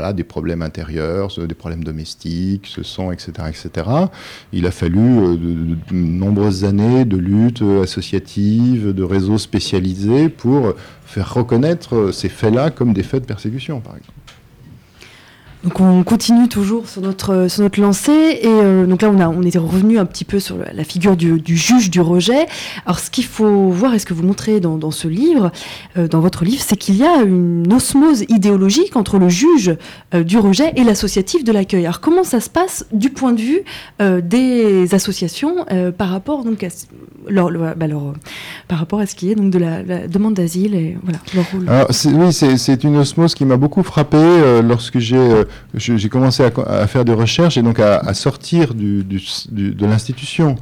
voilà, des problèmes intérieurs, des problèmes domestiques, ce sont, et cetera, et cetera. Il a fallu euh, de, de nombreuses années de lutte associative, de réseaux spécialisés pour faire reconnaître ces faits-là comme des faits de persécution, par exemple. Donc on continue toujours sur notre, sur notre lancée, et euh, donc là on, a, on était revenu un petit peu sur la figure du, du juge du rejet. Alors ce qu'il faut voir, et ce que vous montrez dans, dans ce livre, euh, dans votre livre, c'est qu'il y a une osmose idéologique entre le juge euh, du rejet et l'associatif de l'accueil. Alors comment ça se passe du point de vue euh, des associations euh, par rapport donc à leur, leur, bah leur, par rapport à ce qui est donc de la, la demande d'asile et voilà leur rôle. Alors, c'est, oui, c'est, c'est une osmose qui m'a beaucoup frappé euh, lorsque j'ai euh, j'ai commencé à, à faire des recherches et donc à, à sortir du, du, du, de l'institution.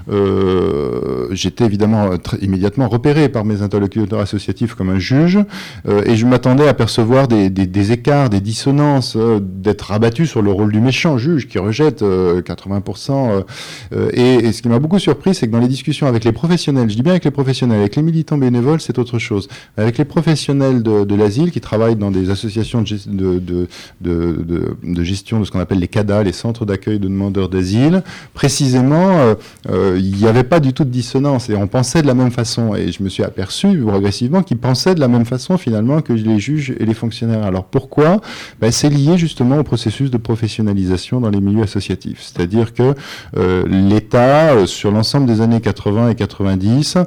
Euh, j'étais évidemment très, immédiatement repéré par mes interlocuteurs associatifs comme un juge euh, et je m'attendais à percevoir des, des, des écarts, des dissonances, euh, d'être rabattu sur le rôle du méchant juge qui rejette euh, quatre-vingts pour cent. Euh, et, et ce qui m'a beaucoup surpris, c'est que dans les discussions avec les professionnels, je dis bien avec les professionnels, avec les militants bénévoles, c'est autre chose. Avec les professionnels de, de l'asile qui travaillent dans des associations de, de, de, de De, de gestion de ce qu'on appelle les C A D A, les centres d'accueil de demandeurs d'asile, précisément, euh, euh, il n'y avait pas du tout de dissonance et on pensait de la même façon. Et je me suis aperçu progressivement qu'ils pensaient de la même façon finalement que les juges et les fonctionnaires. Alors pourquoi ? Ben, c'est lié justement au processus de professionnalisation dans les milieux associatifs. C'est-à-dire que euh, l'État, euh, sur l'ensemble des années quatre-vingts et quatre-vingt-dix,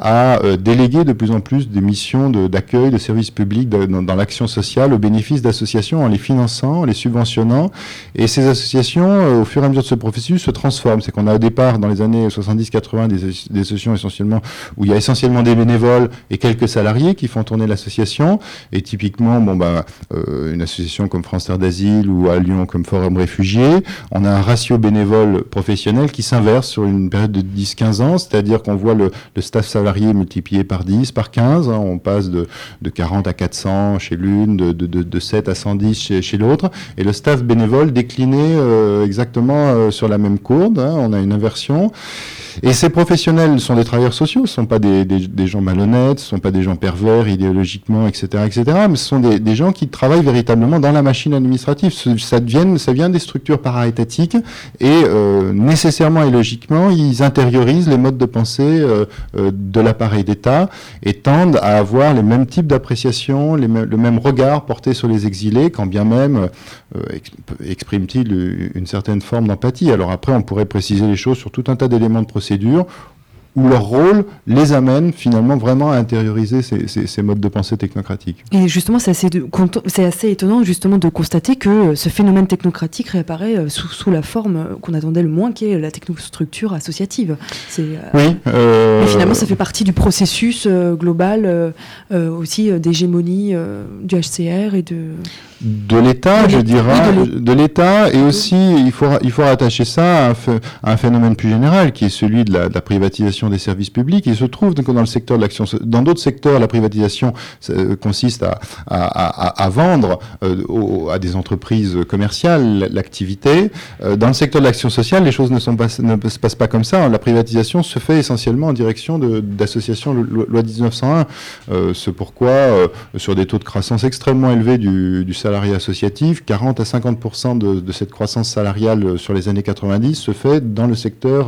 a euh, délégué de plus en plus des missions de, d'accueil, de services publics de, dans, dans l'action sociale au bénéfice d'associations en les finançant, en les subventionnant, et ces associations, euh, au fur et à mesure de ce processus, se transforment. C'est qu'on a au départ, dans les années soixante-dix quatre-vingts, des, des associations essentiellement, où il y a essentiellement des bénévoles et quelques salariés qui font tourner l'association, et typiquement, bon ben, euh, une association comme France Terre d'Asile ou à Lyon comme Forum Réfugiés, on a un ratio bénévole professionnel qui s'inverse sur une période de dix à quinze ans, c'est-à-dire qu'on voit le, le staff salarié multiplié par dix, par quinze, hein, on passe de, de quarante à quatre cents chez l'une, de, de, de, de sept à cent dix chez, chez l'autre, et le staff bénévole décliné euh, exactement euh, sur la même courbe, hein, on a une inversion. Et ces professionnels sont des travailleurs sociaux, ce ne sont pas des, des, des gens malhonnêtes, ce ne sont pas des gens pervers idéologiquement, et cetera, et cetera, mais ce sont des, des gens qui travaillent véritablement dans la machine administrative. Ça, devient, ça vient des structures para-étatiques et euh, nécessairement et logiquement, ils intériorisent les modes de pensée euh, euh, de l'appareil d'État et tendent à avoir les mêmes types d'appréciation, les mêmes, le même regard porté sur les exilés, quand bien même euh, exprime-t-il une certaine forme d'empathie. Alors après, on pourrait préciser les choses sur tout un tas d'éléments de procédure où leur rôle les amène finalement vraiment à intérioriser ces, ces, ces modes de pensée technocratiques. Et justement, c'est assez, de, c'est assez étonnant justement de constater que ce phénomène technocratique réapparaît sous, sous la forme qu'on attendait le moins, qui est la technostructure associative. C'est, oui. Euh... Mais finalement, ça fait partie du processus euh, global euh, euh, aussi euh, d'hégémonie euh, du H C R et de... De l'État, de je dirais, de, de l'État, et aussi il faut il faut rattacher ça à un, à un phénomène plus général qui est celui de la, de la privatisation des services publics. Il se trouve donc dans le secteur de l'action, dans d'autres secteurs, la privatisation euh, consiste à, à, à, à vendre euh, au, à des entreprises commerciales l'activité. Euh, dans le secteur de l'action sociale, les choses ne sont pas ne se passent pas comme ça. La privatisation se fait essentiellement en direction de, d'associations loi dix-neuf cent un. Euh, c'est pourquoi euh, sur des taux de croissance extrêmement élevés du, du salarié associatif, quarante à cinquante pour cent de, de cette croissance salariale sur les années quatre-vingt-dix se fait dans le secteur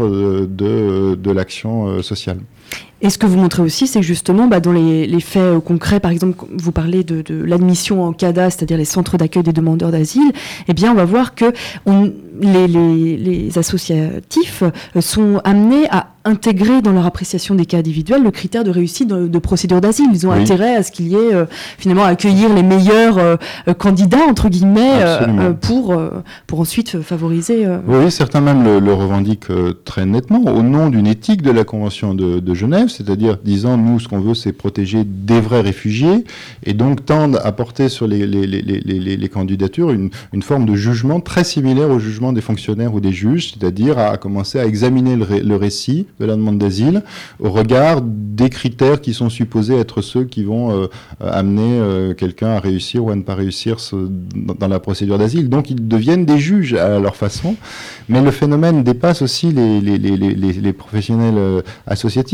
de, de l'action sociale. Et ce que vous montrez aussi, c'est que justement, bah, dans les, les faits concrets, par exemple, vous parlez de, de l'admission en C A D A, c'est-à-dire les centres d'accueil des demandeurs d'asile, eh bien, on va voir que on, les, les, les associatifs sont amenés à intégrer dans leur appréciation des cas individuels le critère de réussite de, de procédure d'asile. Ils ont oui. intérêt à ce qu'il y ait euh, finalement à accueillir les meilleurs euh, candidats, entre guillemets, euh, pour, euh, pour ensuite favoriser... Euh... Oui, certains même le, le revendiquent euh, très nettement, au nom d'une éthique de la Convention de, de Genève, c'est-à-dire disant, nous, ce qu'on veut, c'est protéger des vrais réfugiés, et donc tendent à porter sur les, les, les, les, les, les candidatures une, une forme de jugement très similaire au jugement des fonctionnaires ou des juges, c'est-à-dire à commencer à examiner le, ré, le récit de la demande d'asile au regard des critères qui sont supposés être ceux qui vont euh, amener euh, quelqu'un à réussir ou à ne pas réussir ce, dans, dans la procédure d'asile. Donc ils deviennent des juges à leur façon, mais le phénomène dépasse aussi les, les, les, les, les professionnels euh, associatifs. Ce qui m'a beaucoup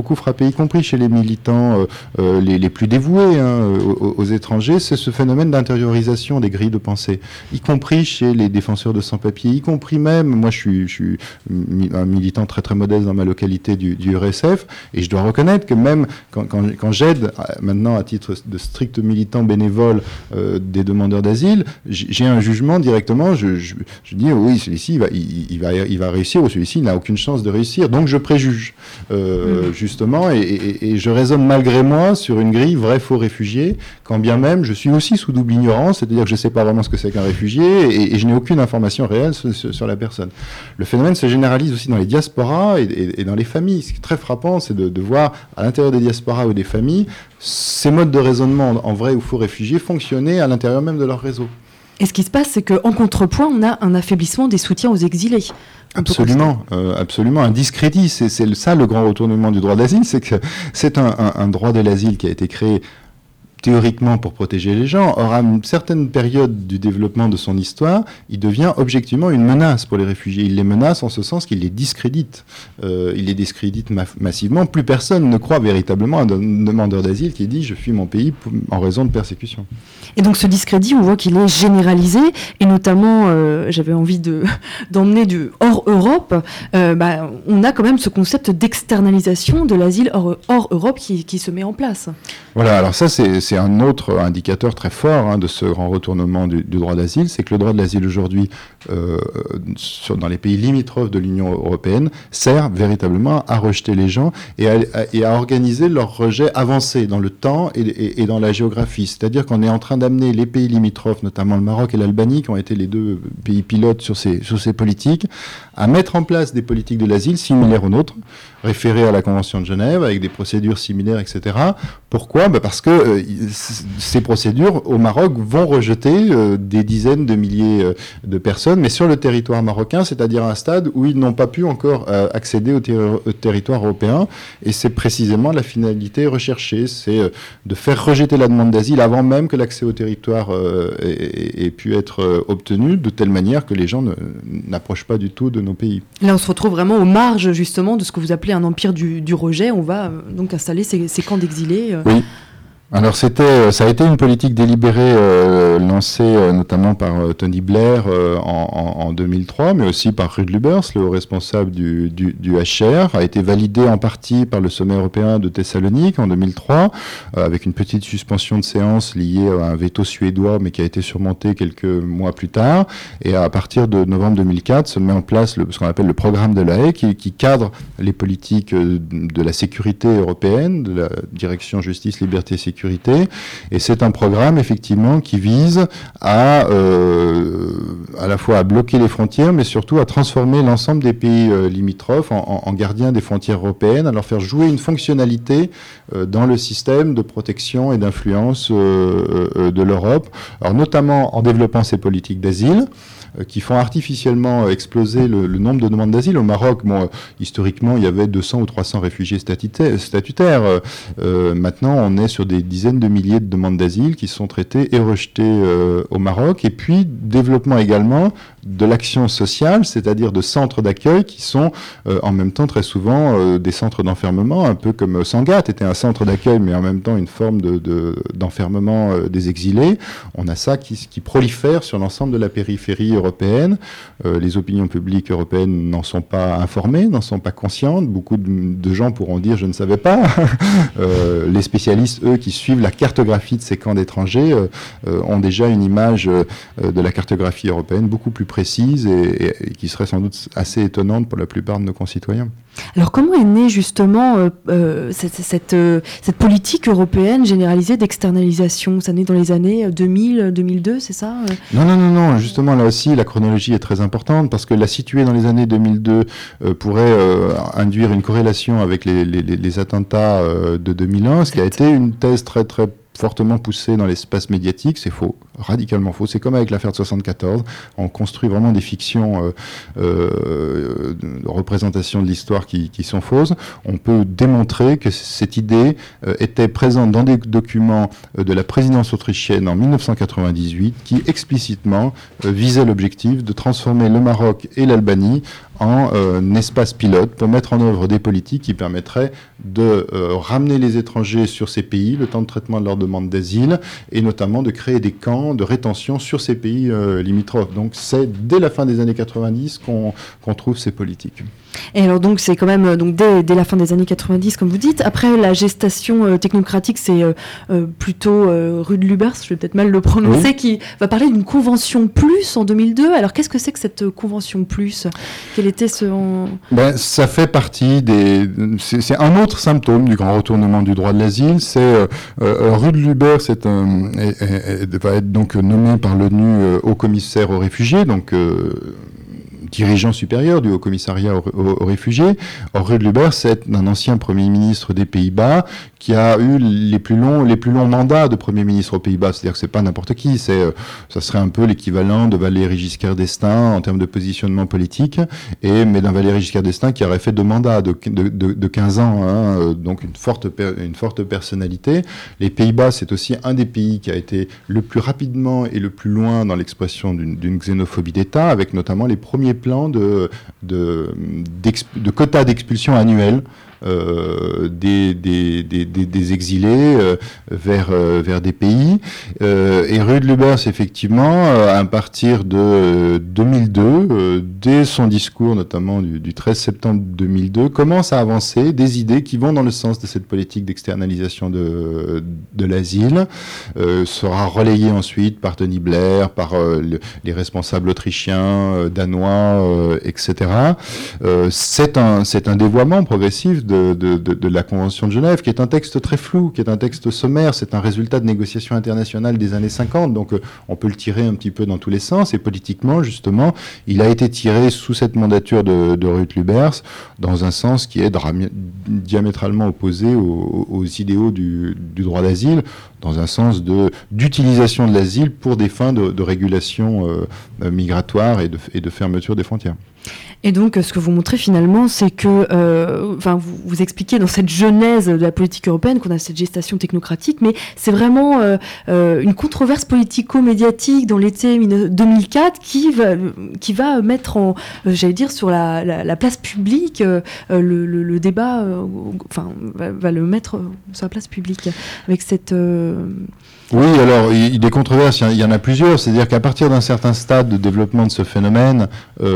beaucoup frappé, y compris chez les militants euh, euh, les, les plus dévoués hein, aux, aux étrangers, c'est ce phénomène d'intériorisation des grilles de pensée, y compris chez les défenseurs de sans-papiers, y compris même, moi je suis, je suis un militant très très modeste dans ma localité du, du R S F, et je dois reconnaître que même quand, quand, quand j'aide maintenant à titre de strict militant bénévole euh, des demandeurs d'asile, j'ai un jugement directement, je, je, je dis oui, celui-ci il va, il, il, va, il va réussir, ou celui-ci il n'a aucune chance de réussir, donc je préjuge euh, mmh. justement, et, et, et je raisonne malgré moi sur une grille vrai-faux réfugié, quand bien même je suis aussi sous double ignorance, c'est-à-dire que je ne sais pas vraiment ce que c'est qu'un réfugié, et, et je n'ai aucune information réelle sur, sur, sur la personne. Le phénomène se généralise aussi dans les diasporas et, et, et dans les familles. Ce qui est très frappant, c'est de, de voir à l'intérieur des diasporas ou des familles ces modes de raisonnement en vrai ou faux réfugiés fonctionner à l'intérieur même de leur réseau. Et ce qui se passe, c'est qu'en contrepoint, on a un affaiblissement des soutiens aux exilés. Absolument, euh, absolument. Un discrédit, c'est, c'est ça le grand retournement du droit d'asile, c'est que c'est un, un, un droit de l'asile qui a été créé théoriquement pour protéger les gens. Or, à une certaine période du développement de son histoire, il devient objectivement une menace pour les réfugiés. Il les menace en ce sens qu'il les discrédite. Euh, il les discrédite ma- massivement. Plus personne ne croit véritablement à un demandeur d'asile qui dit « je fuis mon pays pour, en raison de persécution ». Et donc ce discrédit, on voit qu'il est généralisé, et notamment, euh, j'avais envie de, d'emmener du hors Europe, euh, bah, on a quand même ce concept d'externalisation de l'asile hors, hors Europe qui, qui se met en place. Voilà, alors ça c'est, c'est un autre indicateur très fort hein, de ce grand retournement du, du droit d'asile, c'est que le droit de l'asile aujourd'hui, euh, sur, dans les pays limitrophes de l'Union européenne, sert véritablement à rejeter les gens et à, à, et à organiser leur rejet avancé dans le temps et, et, et dans la géographie. C'est-à-dire qu'on est en train d'amener les pays limitrophes, notamment le Maroc et l'Albanie, qui ont été les deux pays pilotes sur ces, sur ces politiques, à mettre en place des politiques de l'asile similaires aux nôtres, référées à la Convention de Genève, avec des procédures similaires, et cetera. Pourquoi ? Ben parce que euh, ces procédures, au Maroc, vont rejeter euh, des dizaines de milliers euh, de personnes, mais sur le territoire marocain, c'est-à-dire à un stade où ils n'ont pas pu encore euh, accéder au, ter- au territoire européen. Et c'est précisément la finalité recherchée, c'est euh, de faire rejeter la demande d'asile avant même que l'accès au territoire euh, ait, ait pu être euh, obtenu, de telle manière que les gens ne, n'approchent pas du tout de nos pays. Là, on se retrouve vraiment aux marges, justement, de ce que vous appelez un empire du, du rejet. On va euh, donc installer ces, ces camps d'exilés. Euh. Oui. Alors c'était, ça a été une politique délibérée euh, lancée euh, notamment par euh, Tony Blair euh, en, en, en deux mille trois, mais aussi par Ruud Lubbers, le haut responsable du, du, du H C R, a été validée en partie par le sommet européen de Thessalonique en deux mille trois, euh, avec une petite suspension de séance liée à un veto suédois, mais qui a été surmonté quelques mois plus tard. Et à partir de novembre deux mille quatre, se met en place le, ce qu'on appelle le programme de la Haye, qui, qui cadre les politiques de la sécurité européenne, de la direction justice, liberté, sécurité. Et c'est un programme effectivement qui vise à euh, à la fois à bloquer les frontières, mais surtout à transformer l'ensemble des pays euh, limitrophes en, en, en gardiens des frontières européennes, à leur faire jouer une fonctionnalité euh, dans le système de protection et d'influence euh, euh, de l'Europe. Alors notamment en développant ces politiques d'asile, qui font artificiellement exploser le, le nombre de demandes d'asile. Au Maroc, bon, euh, historiquement, il y avait deux cents ou trois cents réfugiés statutaires. statutaires. Euh, maintenant, on est sur des dizaines de milliers de demandes d'asile qui sont traitées et rejetées euh, au Maroc. Et puis, développement également de l'action sociale, c'est-à-dire de centres d'accueil qui sont euh, en même temps très souvent euh, des centres d'enfermement, un peu comme Sangatte était un centre d'accueil, mais en même temps une forme de, de, d'enfermement euh, des exilés. On a ça qui, qui prolifère sur l'ensemble de la périphérie européenne. Euh, les opinions publiques européennes n'en sont pas informées, n'en sont pas conscientes. Beaucoup de, de gens pourront dire « je ne savais pas ». euh, les spécialistes, eux, qui suivent la cartographie de ces camps d'étrangers, euh, euh, ont déjà une image euh, de la cartographie européenne beaucoup plus précise et, et, et qui serait sans doute assez étonnante pour la plupart de nos concitoyens. Alors comment est née justement euh, euh, cette, cette, euh, cette politique européenne généralisée d'externalisation ? Ça naît dans les années deux mille, deux mille deux, c'est ça ? Non, non, non, non. Justement, là aussi, la chronologie est très importante parce que la situer dans les années deux mille deux euh, pourrait euh, induire une corrélation avec les, les, les attentats euh, de deux mille un, ce qui a été une thèse très, très fortement poussée dans l'espace médiatique. C'est faux. radicalement faux. C'est comme avec l'affaire de soixante-quatorze. On construit vraiment des fictions euh, euh, de représentation de l'histoire qui, qui sont fausses. On peut démontrer que cette idée euh, était présente dans des documents euh, de la présidence autrichienne en mille neuf cent quatre-vingt-dix-huit qui explicitement euh, visait l'objectif de transformer le Maroc et l'Albanie en euh, espace pilote pour mettre en œuvre des politiques qui permettraient de euh, ramener les étrangers sur ces pays, le temps de traitement de leur demande d'asile, et notamment de créer des camps de rétention sur ces pays euh, limitrophes. Donc c'est dès la fin des années quatre-vingt-dix qu'on qu'on trouve ces politiques. Et alors donc c'est quand même donc dès, dès la fin des années quatre-vingt-dix comme vous dites. Après la gestation euh, technocratique, c'est euh, euh, plutôt euh, Ruud Lubbers, je vais peut-être mal le prononcer, oui. qui va parler d'une convention plus en deux mille deux. Alors qu'est-ce que c'est que cette convention plus ? Quel était ce en... ben, ça fait partie des c'est, c'est un autre symptôme du grand retournement du droit de l'asile. C'est euh, euh, Ruud Lubbers est un, est, est, est, va être donc nommé par l'ONU euh, haut commissaire aux réfugiés, donc euh, dirigeant supérieur du Haut-Commissariat aux, aux, aux réfugiés. Or, Ruud Lubbers, c'est un ancien Premier ministre des Pays-Bas qui a eu les plus longs, les plus longs mandats de Premier ministre aux Pays-Bas. C'est-à-dire que c'est pas n'importe qui. C'est, euh, ça serait un peu l'équivalent de Valéry Giscard d'Estaing en termes de positionnement politique, et mais d'un Valéry Giscard d'Estaing qui aurait fait deux mandats de, de, de, de quinze ans, hein, euh, donc une forte, une forte personnalité. Les Pays-Bas, c'est aussi un des pays qui a été le plus rapidement et le plus loin dans l'expression d'une, d'une xénophobie d'État, avec notamment les premiers plans de, de, de quotas d'expulsion annuels euh, des, des, des, des exilés euh, vers, euh, vers des pays. Euh, et Ruud Lubbers, effectivement, à partir de deux mille deux, euh, dès son discours, notamment du, du treize septembre deux mille deux, commence à avancer des idées qui vont dans le sens de cette politique d'externalisation de, de l'asile. Euh, sera relayé ensuite par Tony Blair, par euh, le, les responsables autrichiens, euh, danois, euh, et cetera. Euh, c'est un, c'est un dévoiement progressif de, de, de, de la Convention de Genève, qui est un texte très flou, qui est un texte sommaire. C'est un résultat de négociations internationales des années cinquante, donc euh, on peut le tirer un petit peu dans tous les sens. Et politiquement, justement, il a été tiré sous cette mandature de, de Ruud Lubbers dans un sens qui est drami- diamétralement opposé aux, aux idéaux du, du droit d'asile, dans un sens de, d'utilisation de l'asile pour des fins de, de régulation euh, migratoire et de, et de fermeture des frontières. Et donc, ce que vous montrez finalement, c'est que, euh, enfin, vous, vous expliquez dans cette genèse de la politique européenne qu'on a cette gestation technocratique, mais c'est vraiment euh, euh, une controverse politico-médiatique dans l'été deux mille quatre qui va, qui va mettre en, euh, j'allais dire, sur la, la, la place publique euh, le, le, le débat, euh, enfin, va, va le mettre sur la place publique avec cette. Euh, Oui, alors, il, des controverses, il y en a plusieurs. C'est-à-dire qu'à partir d'un certain stade de développement de ce phénomène,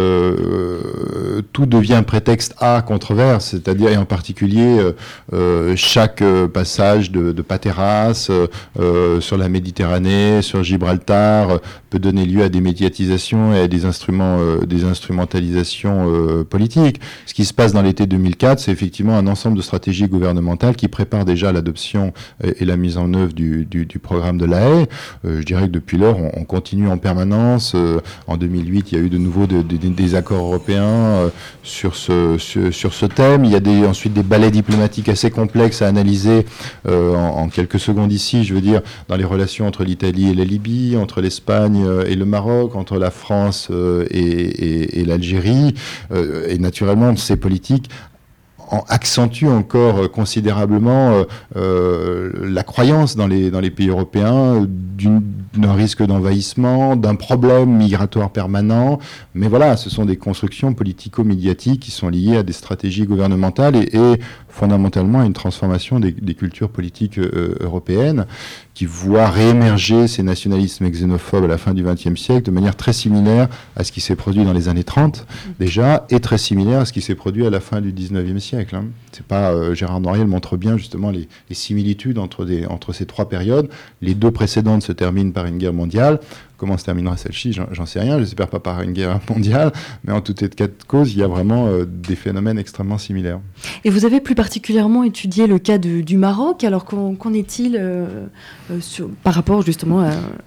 euh, tout devient prétexte à controverse. C'est-à-dire, et en particulier, euh, chaque passage de, de Pateras euh, sur la Méditerranée, sur Gibraltar, peut donner lieu à des médiatisations et à des instruments, euh, des instrumentalisations euh, politiques. Ce qui se passe dans l'été deux mille quatre, c'est effectivement un ensemble de stratégies gouvernementales qui préparent déjà l'adoption et, et la mise en œuvre du, du, du programme de La Haye. Euh, je dirais que depuis lors, on, on continue en permanence. Euh, en deux mille huit, il y a eu de nouveau de, de, de, des accords européens euh, sur, ce, sur, sur ce thème. Il y a des, ensuite des balais diplomatiques assez complexes à analyser euh, en, en quelques secondes ici, je veux dire, dans les relations entre l'Italie et la Libye, entre l'Espagne et le Maroc, entre la France euh, et, et, et l'Algérie. Euh, et naturellement, ces politiques accentue encore considérablement euh, euh, la croyance dans les, dans les pays européens d'une, d'un risque d'envahissement, d'un problème migratoire permanent. Mais voilà, ce sont des constructions politico-médiatiques qui sont liées à des stratégies gouvernementales et, et fondamentalement à une transformation des, des cultures politiques euh, européennes qui voit réémerger ces nationalismes xénophobes à la fin du vingtième siècle de manière très similaire à ce qui s'est produit dans les années trente déjà et très similaire à ce qui s'est produit à la fin du dix-neuvième siècle. Hein. C'est pas, euh, Gérard Noiriel montre bien justement les, les similitudes entre, des, entre ces trois périodes. Les deux précédentes se terminent par une guerre mondiale. Comment se terminera celle-ci, j'en, j'en sais rien, j'espère pas par une guerre mondiale, mais en tout état de cause, il y a vraiment euh, des phénomènes extrêmement similaires. Et vous avez plus particulièrement étudié le cas de, du Maroc, alors qu'en, qu'en est-il euh, euh, sur, par rapport justement à,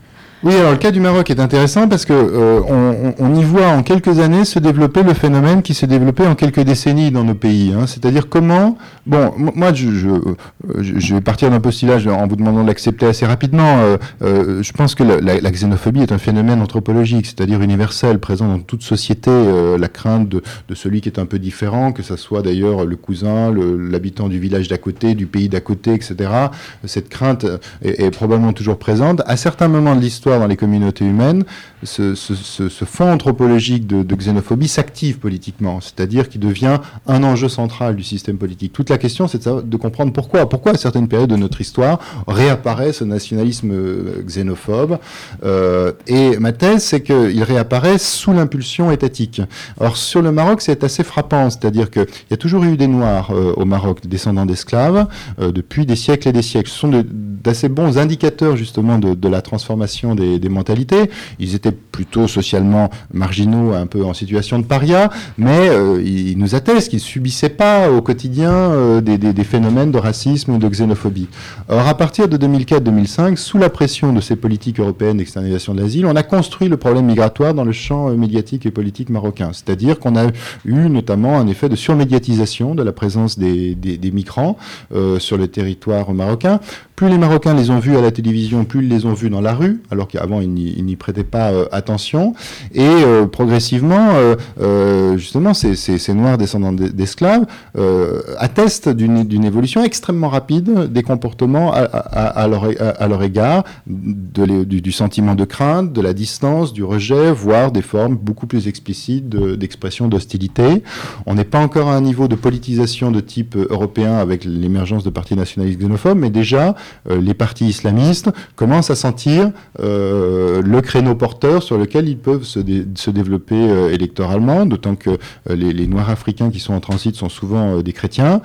Oui, alors le cas du Maroc est intéressant parce que euh, on, on y voit en quelques années se développer le phénomène qui s'est développé en quelques décennies dans nos pays. Hein. C'est-à-dire comment... Bon, moi, je, je, je vais partir d'un postulat en vous demandant de l'accepter assez rapidement. Euh, euh, je pense que la, la, la xénophobie est un phénomène anthropologique, c'est-à-dire universel, présent dans toute société. Euh, la crainte de, de celui qui est un peu différent, que ça soit d'ailleurs le cousin, le, l'habitant du village d'à côté, du pays d'à côté, et cetera. Cette crainte est, est probablement toujours présente. À certains moments de l'histoire, dans les communautés humaines, ce, ce, ce, ce fond anthropologique de, de xénophobie s'active politiquement, c'est-à-dire qu'il devient un enjeu central du système politique. Toute la question, c'est de, savoir, de comprendre pourquoi. Pourquoi, à certaines périodes de notre histoire, réapparaît ce nationalisme xénophobe. Euh, et ma thèse, c'est qu'il réapparaît sous l'impulsion étatique. Alors, sur le Maroc, c'est assez frappant, c'est-à-dire qu'il y a toujours eu des Noirs euh, au Maroc, des descendants d'esclaves, euh, depuis des siècles et des siècles. Ce sont de, d'assez bons indicateurs, justement, de, de la transformation des Des, des mentalités. Ils étaient plutôt socialement marginaux, un peu en situation de paria, mais euh, ils nous attestent qu'ils ne subissaient pas au quotidien euh, des, des, des phénomènes de racisme ou de xénophobie. Or, à partir de deux mille quatre deux mille cinq, sous la pression de ces politiques européennes d'externalisation de l'asile, on a construit le problème migratoire dans le champ euh, médiatique et politique marocain. C'est-à-dire qu'on a eu notamment un effet de surmédiatisation de la présence des, des, des migrants euh, sur le territoire marocain. Plus les Marocains les ont vus à la télévision, plus ils les ont vus dans la rue, alors qu'avant ils n'y, ils n'y prêtaient pas euh, attention. Et euh, progressivement, euh, euh, justement, ces, ces, ces Noirs descendants d'esclaves euh, attestent d'une, d'une évolution extrêmement rapide des comportements à, à, à, leur, à, à leur égard, de les, du, du sentiment de crainte, de la distance, du rejet, voire des formes beaucoup plus explicites de, d'expression d'hostilité. On n'est pas encore à un niveau de politisation de type européen avec l'émergence de partis nationalistes xénophobes, mais déjà, Euh, les partis islamistes commencent à sentir euh, le créneau porteur sur lequel ils peuvent se, dé- se développer euh, électoralement, d'autant que euh, les, les Noirs africains qui sont en transit sont souvent euh, des chrétiens.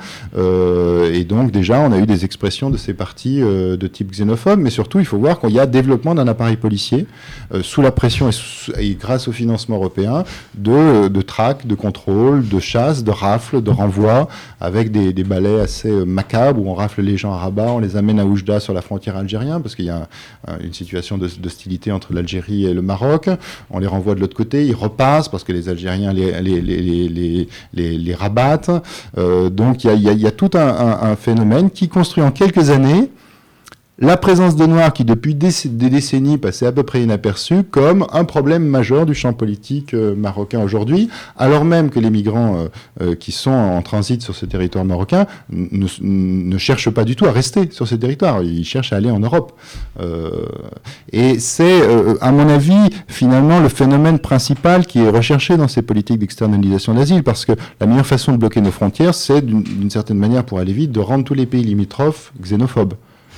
Euh, et donc déjà, on a eu des expressions de ces partis euh, de type xénophobe, mais surtout, il faut voir qu'il y a développement d'un appareil policier euh, sous la pression et, sous, et grâce au financement européen de, de traque, de contrôle, de chasse, de rafle, de renvoi, avec des, des balais assez euh, macabres où on rafle les gens à Rabat, on les amène à Oujda sur la frontière algérienne, parce qu'il y a un, une situation de, d'hostilité entre l'Algérie et le Maroc. On les renvoie de l'autre côté, ils repassent parce que les Algériens les, les, les, les, les, les, les rabattent. Euh, donc il y a, y a, y a tout un, un, un phénomène qui construit en quelques années la présence de Noirs qui, depuis des, des décennies, passait à peu près inaperçue comme un problème majeur du champ politique euh, marocain aujourd'hui, alors même que les migrants euh, euh, qui sont en transit sur ce territoire marocain ne, ne cherchent pas du tout à rester sur ce territoire, ils cherchent à aller en Europe. Euh, et c'est, euh, à mon avis, finalement, le phénomène principal qui est recherché dans ces politiques d'externalisation de l'asile, parce que la meilleure façon de bloquer nos frontières, c'est, d'une, d'une certaine manière, pour aller vite, de rendre tous les pays limitrophes xénophobes.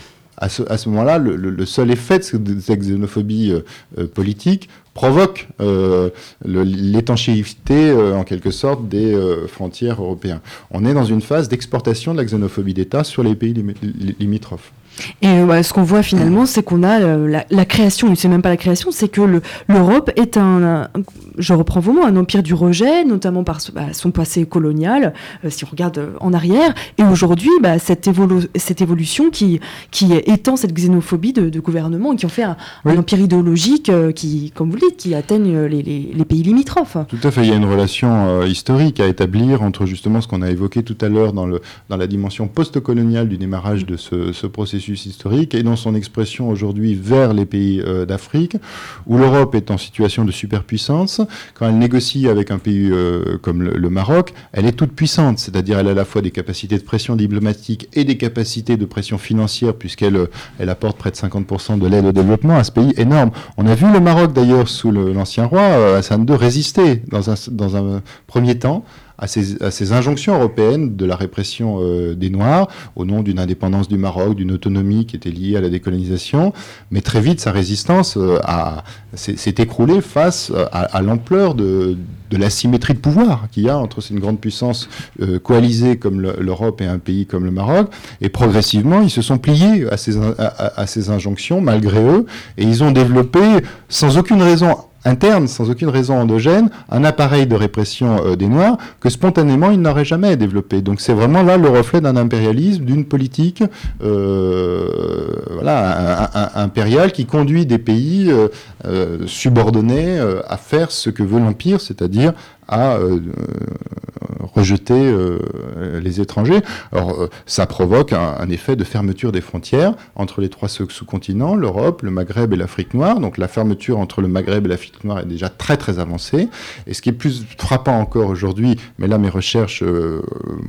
À ce, à ce moment-là, le, le, le seul effet de cette xénophobie euh, euh, politique provoque euh, le, l'étanchéité, euh, en quelque sorte, des euh, frontières européennes. On est dans une phase d'exportation de la xénophobie d'État sur les pays lim- limitrophes. Et euh, ce qu'on voit finalement, c'est qu'on a euh, la, la création, c'est même pas la création, c'est que le, l'Europe est un, un, je reprends vos mots, un empire du rejet, notamment par bah, son passé colonial, euh, si on regarde euh, en arrière. Et aujourd'hui, bah, cette, évolu- cette évolution qui, qui étend cette xénophobie de, de gouvernement, qui en fait un, oui. un empire idéologique euh, qui, comme vous le dites, qui atteigne les, les, les pays limitrophes. Tout à fait, il y a une relation euh, historique à établir entre justement ce qu'on a évoqué tout à l'heure dans, le, dans la dimension post-coloniale du démarrage de ce, ce processus historique et dans son expression aujourd'hui vers les pays euh, d'Afrique, où l'Europe est en situation de superpuissance. Quand elle négocie avec un pays euh, comme le, le Maroc, elle est toute puissante, c'est-à-dire elle a à la fois des capacités de pression diplomatique et des capacités de pression financière, puisqu'elle elle apporte près de cinquante pour cent de l'aide au développement à ce pays énorme. On a vu le Maroc d'ailleurs sous le, l'ancien roi euh, Hassan deux résister dans un, dans un premier temps à ces, à ces injonctions européennes de la répression euh, des Noirs, au nom d'une indépendance du Maroc, d'une autonomie qui était liée à la décolonisation. Mais très vite, sa résistance euh, a, s'est, s'est écroulée face à, à l'ampleur de, de l'asymétrie de pouvoir qu'il y a entre une grande puissance euh, coalisée comme le, l'Europe et un pays comme le Maroc. Et progressivement, ils se sont pliés à ces, à, à ces injonctions, malgré eux, et ils ont développé, sans aucune raison interne, sans aucune raison endogène, un appareil de répression euh, des Noirs que spontanément ils n'auraient jamais développé. Donc c'est vraiment là le reflet d'un impérialisme, d'une politique euh, voilà, un, un, impériale qui conduit des pays euh, euh, subordonnés euh, à faire ce que veut l'Empire, c'est-à-dire à euh, rejeter euh, les étrangers. Alors, euh, ça provoque un, un effet de fermeture des frontières entre les trois sous-continents, l'Europe, le Maghreb et l'Afrique noire. Donc, la fermeture entre le Maghreb et l'Afrique noire est déjà très, très avancée. Et ce qui est plus frappant encore aujourd'hui, mais là, mes recherches, euh,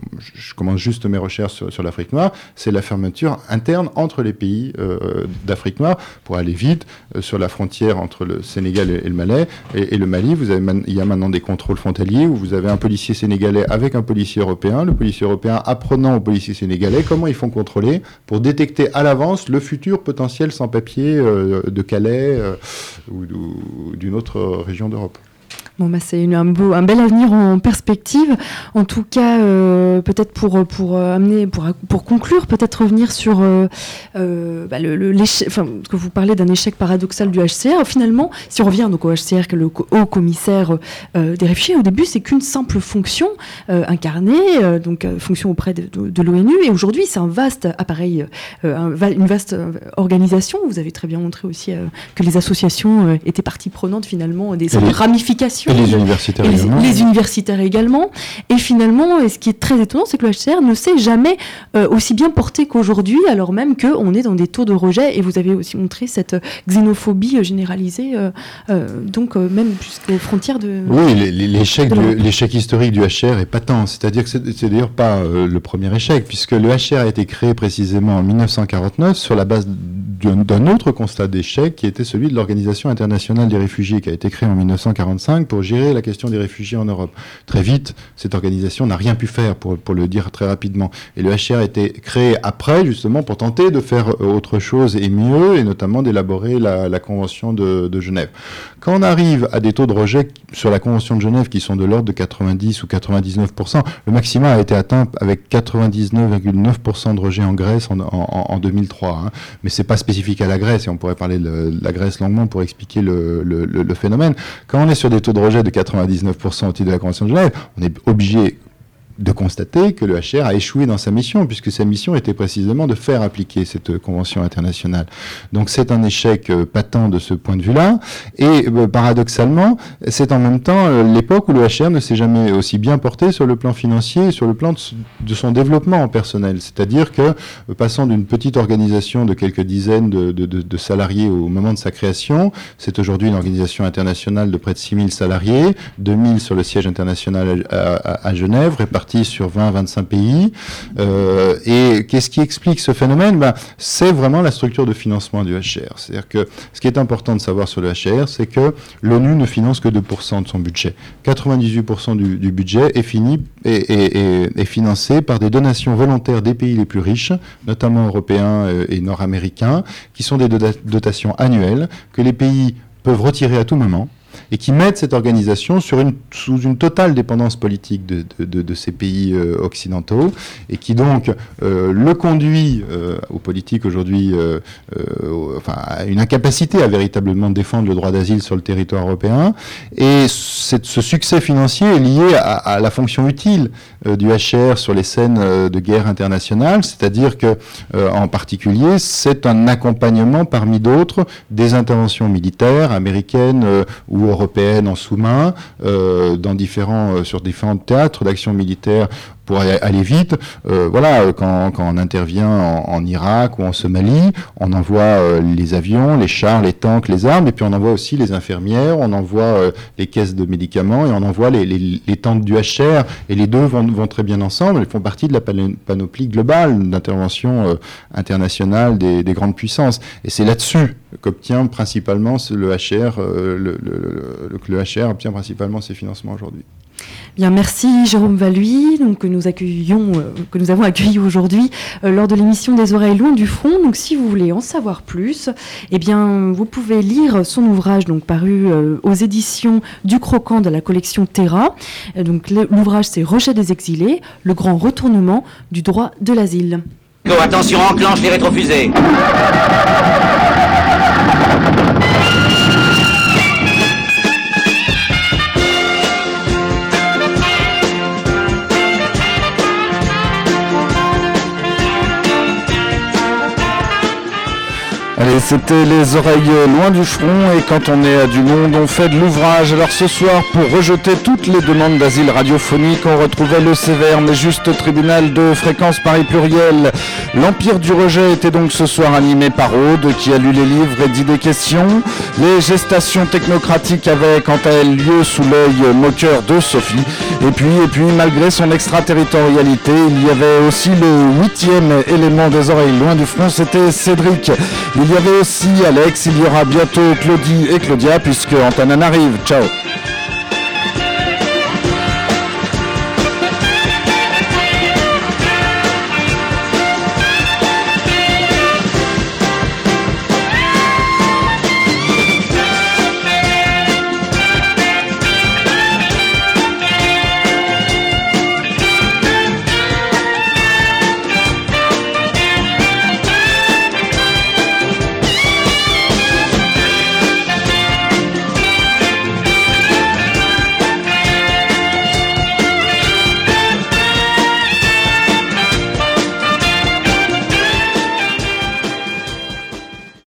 je commence juste mes recherches sur, sur l'Afrique noire, c'est la fermeture interne entre les pays euh, d'Afrique noire. Pour aller vite, euh, sur la frontière entre le Sénégal et, et le Malais et, et le Mali, vous avez man- il y a maintenant des contrôles frontaliers où vous avez un policier sénégalais avec un policier européen, le policier européen apprenant au policier sénégalais comment ils font contrôler pour détecter à l'avance le futur potentiel sans-papier euh, de Calais euh, ou, ou d'une autre région d'Europe. Bon, bah, c'est une, un, beau, un bel avenir en perspective. En tout cas, euh, peut-être pour, pour, euh, amener, pour, pour conclure, peut-être revenir sur euh, euh, bah, le, le, l'échec, enfin, que vous parlez d'un échec paradoxal du H C R. Finalement, si on revient donc au H C R, que le haut commissaire euh, des réfugiés, au début, c'est qu'une simple fonction euh, incarnée, euh, donc euh, fonction auprès de, de, de l'ONU. Et aujourd'hui, c'est un vaste appareil, euh, un, une vaste euh, organisation. Vous avez très bien montré aussi euh, que les associations euh, étaient partie prenante finalement des les, ramifications. Et les universitaires et les, également. Les universitaires également. Et finalement, et ce qui est très étonnant, c'est que le H C R ne s'est jamais euh, aussi bien porté qu'aujourd'hui, alors même qu'on est dans des taux de rejet. Et vous avez aussi montré cette xénophobie généralisée, euh, euh, donc euh, même jusqu'aux frontières de... Oui, l'échec, de du, l'échec historique du H C R est patent. C'est-à-dire que c'est, c'est d'ailleurs pas euh, le premier échec, puisque le H C R a été créé précisément en dix-neuf cent quarante-neuf sur la base d'un, d'un autre constat d'échec qui était celui de l'Organisation internationale des réfugiés, qui a été créée en dix-neuf cent quarante-cinq pour gérer la question des réfugiés en Europe. Très vite, cette organisation n'a rien pu faire, pour, pour le dire très rapidement. Et le H C R a été créé après, justement, pour tenter de faire autre chose et mieux, et notamment d'élaborer la, la Convention de, de Genève. Quand on arrive à des taux de rejet sur la Convention de Genève qui sont de l'ordre de quatre-vingt-dix ou quatre-vingt-dix-neuf pour cent, le maximum a été atteint avec quatre-vingt-dix-neuf virgule neuf pour cent de rejet en Grèce en, en, en deux mille trois. Hein. Mais c'est pas spécifique à la Grèce, et on pourrait parler de, de la Grèce longuement pour expliquer le, le, le, le phénomène. Quand on est sur des taux de rejet de quatre-vingt-dix-neuf pour cent au titre de la Convention de Genève, on est obligé de constater que le H C R a échoué dans sa mission, puisque sa mission était précisément de faire appliquer cette convention internationale. Donc c'est un échec euh, patent de ce point de vue-là, et euh, paradoxalement, c'est en même temps euh, l'époque où le H C R ne s'est jamais aussi bien porté sur le plan financier et sur le plan de, de son développement personnel. C'est-à-dire que, euh, passant d'une petite organisation de quelques dizaines de, de, de, de salariés au moment de sa création, c'est aujourd'hui une organisation internationale de près de six mille salariés, deux mille sur le siège international à, à, à Genève, répartis sur vingt à vingt-cinq pays. Euh, et qu'est-ce qui explique ce phénomène ? Ben, c'est vraiment la structure de financement du H C R. C'est-à-dire que ce qui est important de savoir sur le H C R, c'est que l'ONU ne finance que deux pour cent de son budget. quatre-vingt-dix-huit pour cent du, du budget est, fini, est, est, est, est financé par des donations volontaires des pays les plus riches, notamment européens et nord-américains, qui sont des dotations annuelles que les pays peuvent retirer à tout moment, et qui mettent cette organisation sur une, sous une totale dépendance politique de, de, de, de ces pays euh, occidentaux, et qui donc euh, le conduit euh, aux politiques aujourd'hui, euh, euh, enfin, à une incapacité à véritablement défendre le droit d'asile sur le territoire européen. Et cette, ce succès financier est lié à, à la fonction utile euh, du H C R sur les scènes euh, de guerre internationale, c'est-à-dire que, euh, en particulier, c'est un accompagnement parmi d'autres des interventions militaires américaines euh, ou européenne en sous-main, euh, dans différents, euh, sur différents théâtres d'action militaire pour aller vite. Euh, voilà, quand, quand on intervient en, en Irak ou en Somalie, on envoie euh, les avions, les chars, les tanks, les armes, et puis on envoie aussi les infirmières, on envoie euh, les caisses de médicaments, et on envoie les, les, les tentes du H C R, et les deux vont, vont très bien ensemble, ils font partie de la panoplie globale d'intervention euh, internationale des, des grandes puissances. Et c'est là-dessus qu'obtient principalement le H C R, euh, le, le, le, le H C R obtient principalement ses financements aujourd'hui. Bien, merci Jérôme Valuy, donc que nous accueillons, euh, que nous avons accueilli aujourd'hui euh, lors de l'émission des Oreilles loin du front. Donc, si vous voulez en savoir plus, eh bien, vous pouvez lire son ouvrage, donc paru euh, aux éditions du Croquant de la collection Terra. Euh, donc, l'ouvrage, c'est Rejet des exilés, le grand retournement du droit de l'asile. Oh, attention, enclenche les rétrofusées. C'était Les Oreilles Loin du Front, et quand on est à du monde, on fait de l'ouvrage. Alors ce soir, pour rejeter toutes les demandes d'asile radiophonique, on retrouvait le sévère mais juste tribunal de Fréquence Paris Pluriel. L'Empire du Rejet était donc ce soir animé par Aude, qui a lu les livres et dit des questions. Les gestations technocratiques avaient quant à elles lieu sous l'œil moqueur de Sophie. Et puis, et puis, malgré son extraterritorialité, il y avait aussi le huitième élément des Oreilles Loin du Front, c'était Cédric. Il y avait aussi Alex, il y aura bientôt Claudie et Claudia, puisque Antonin arrive. Ciao.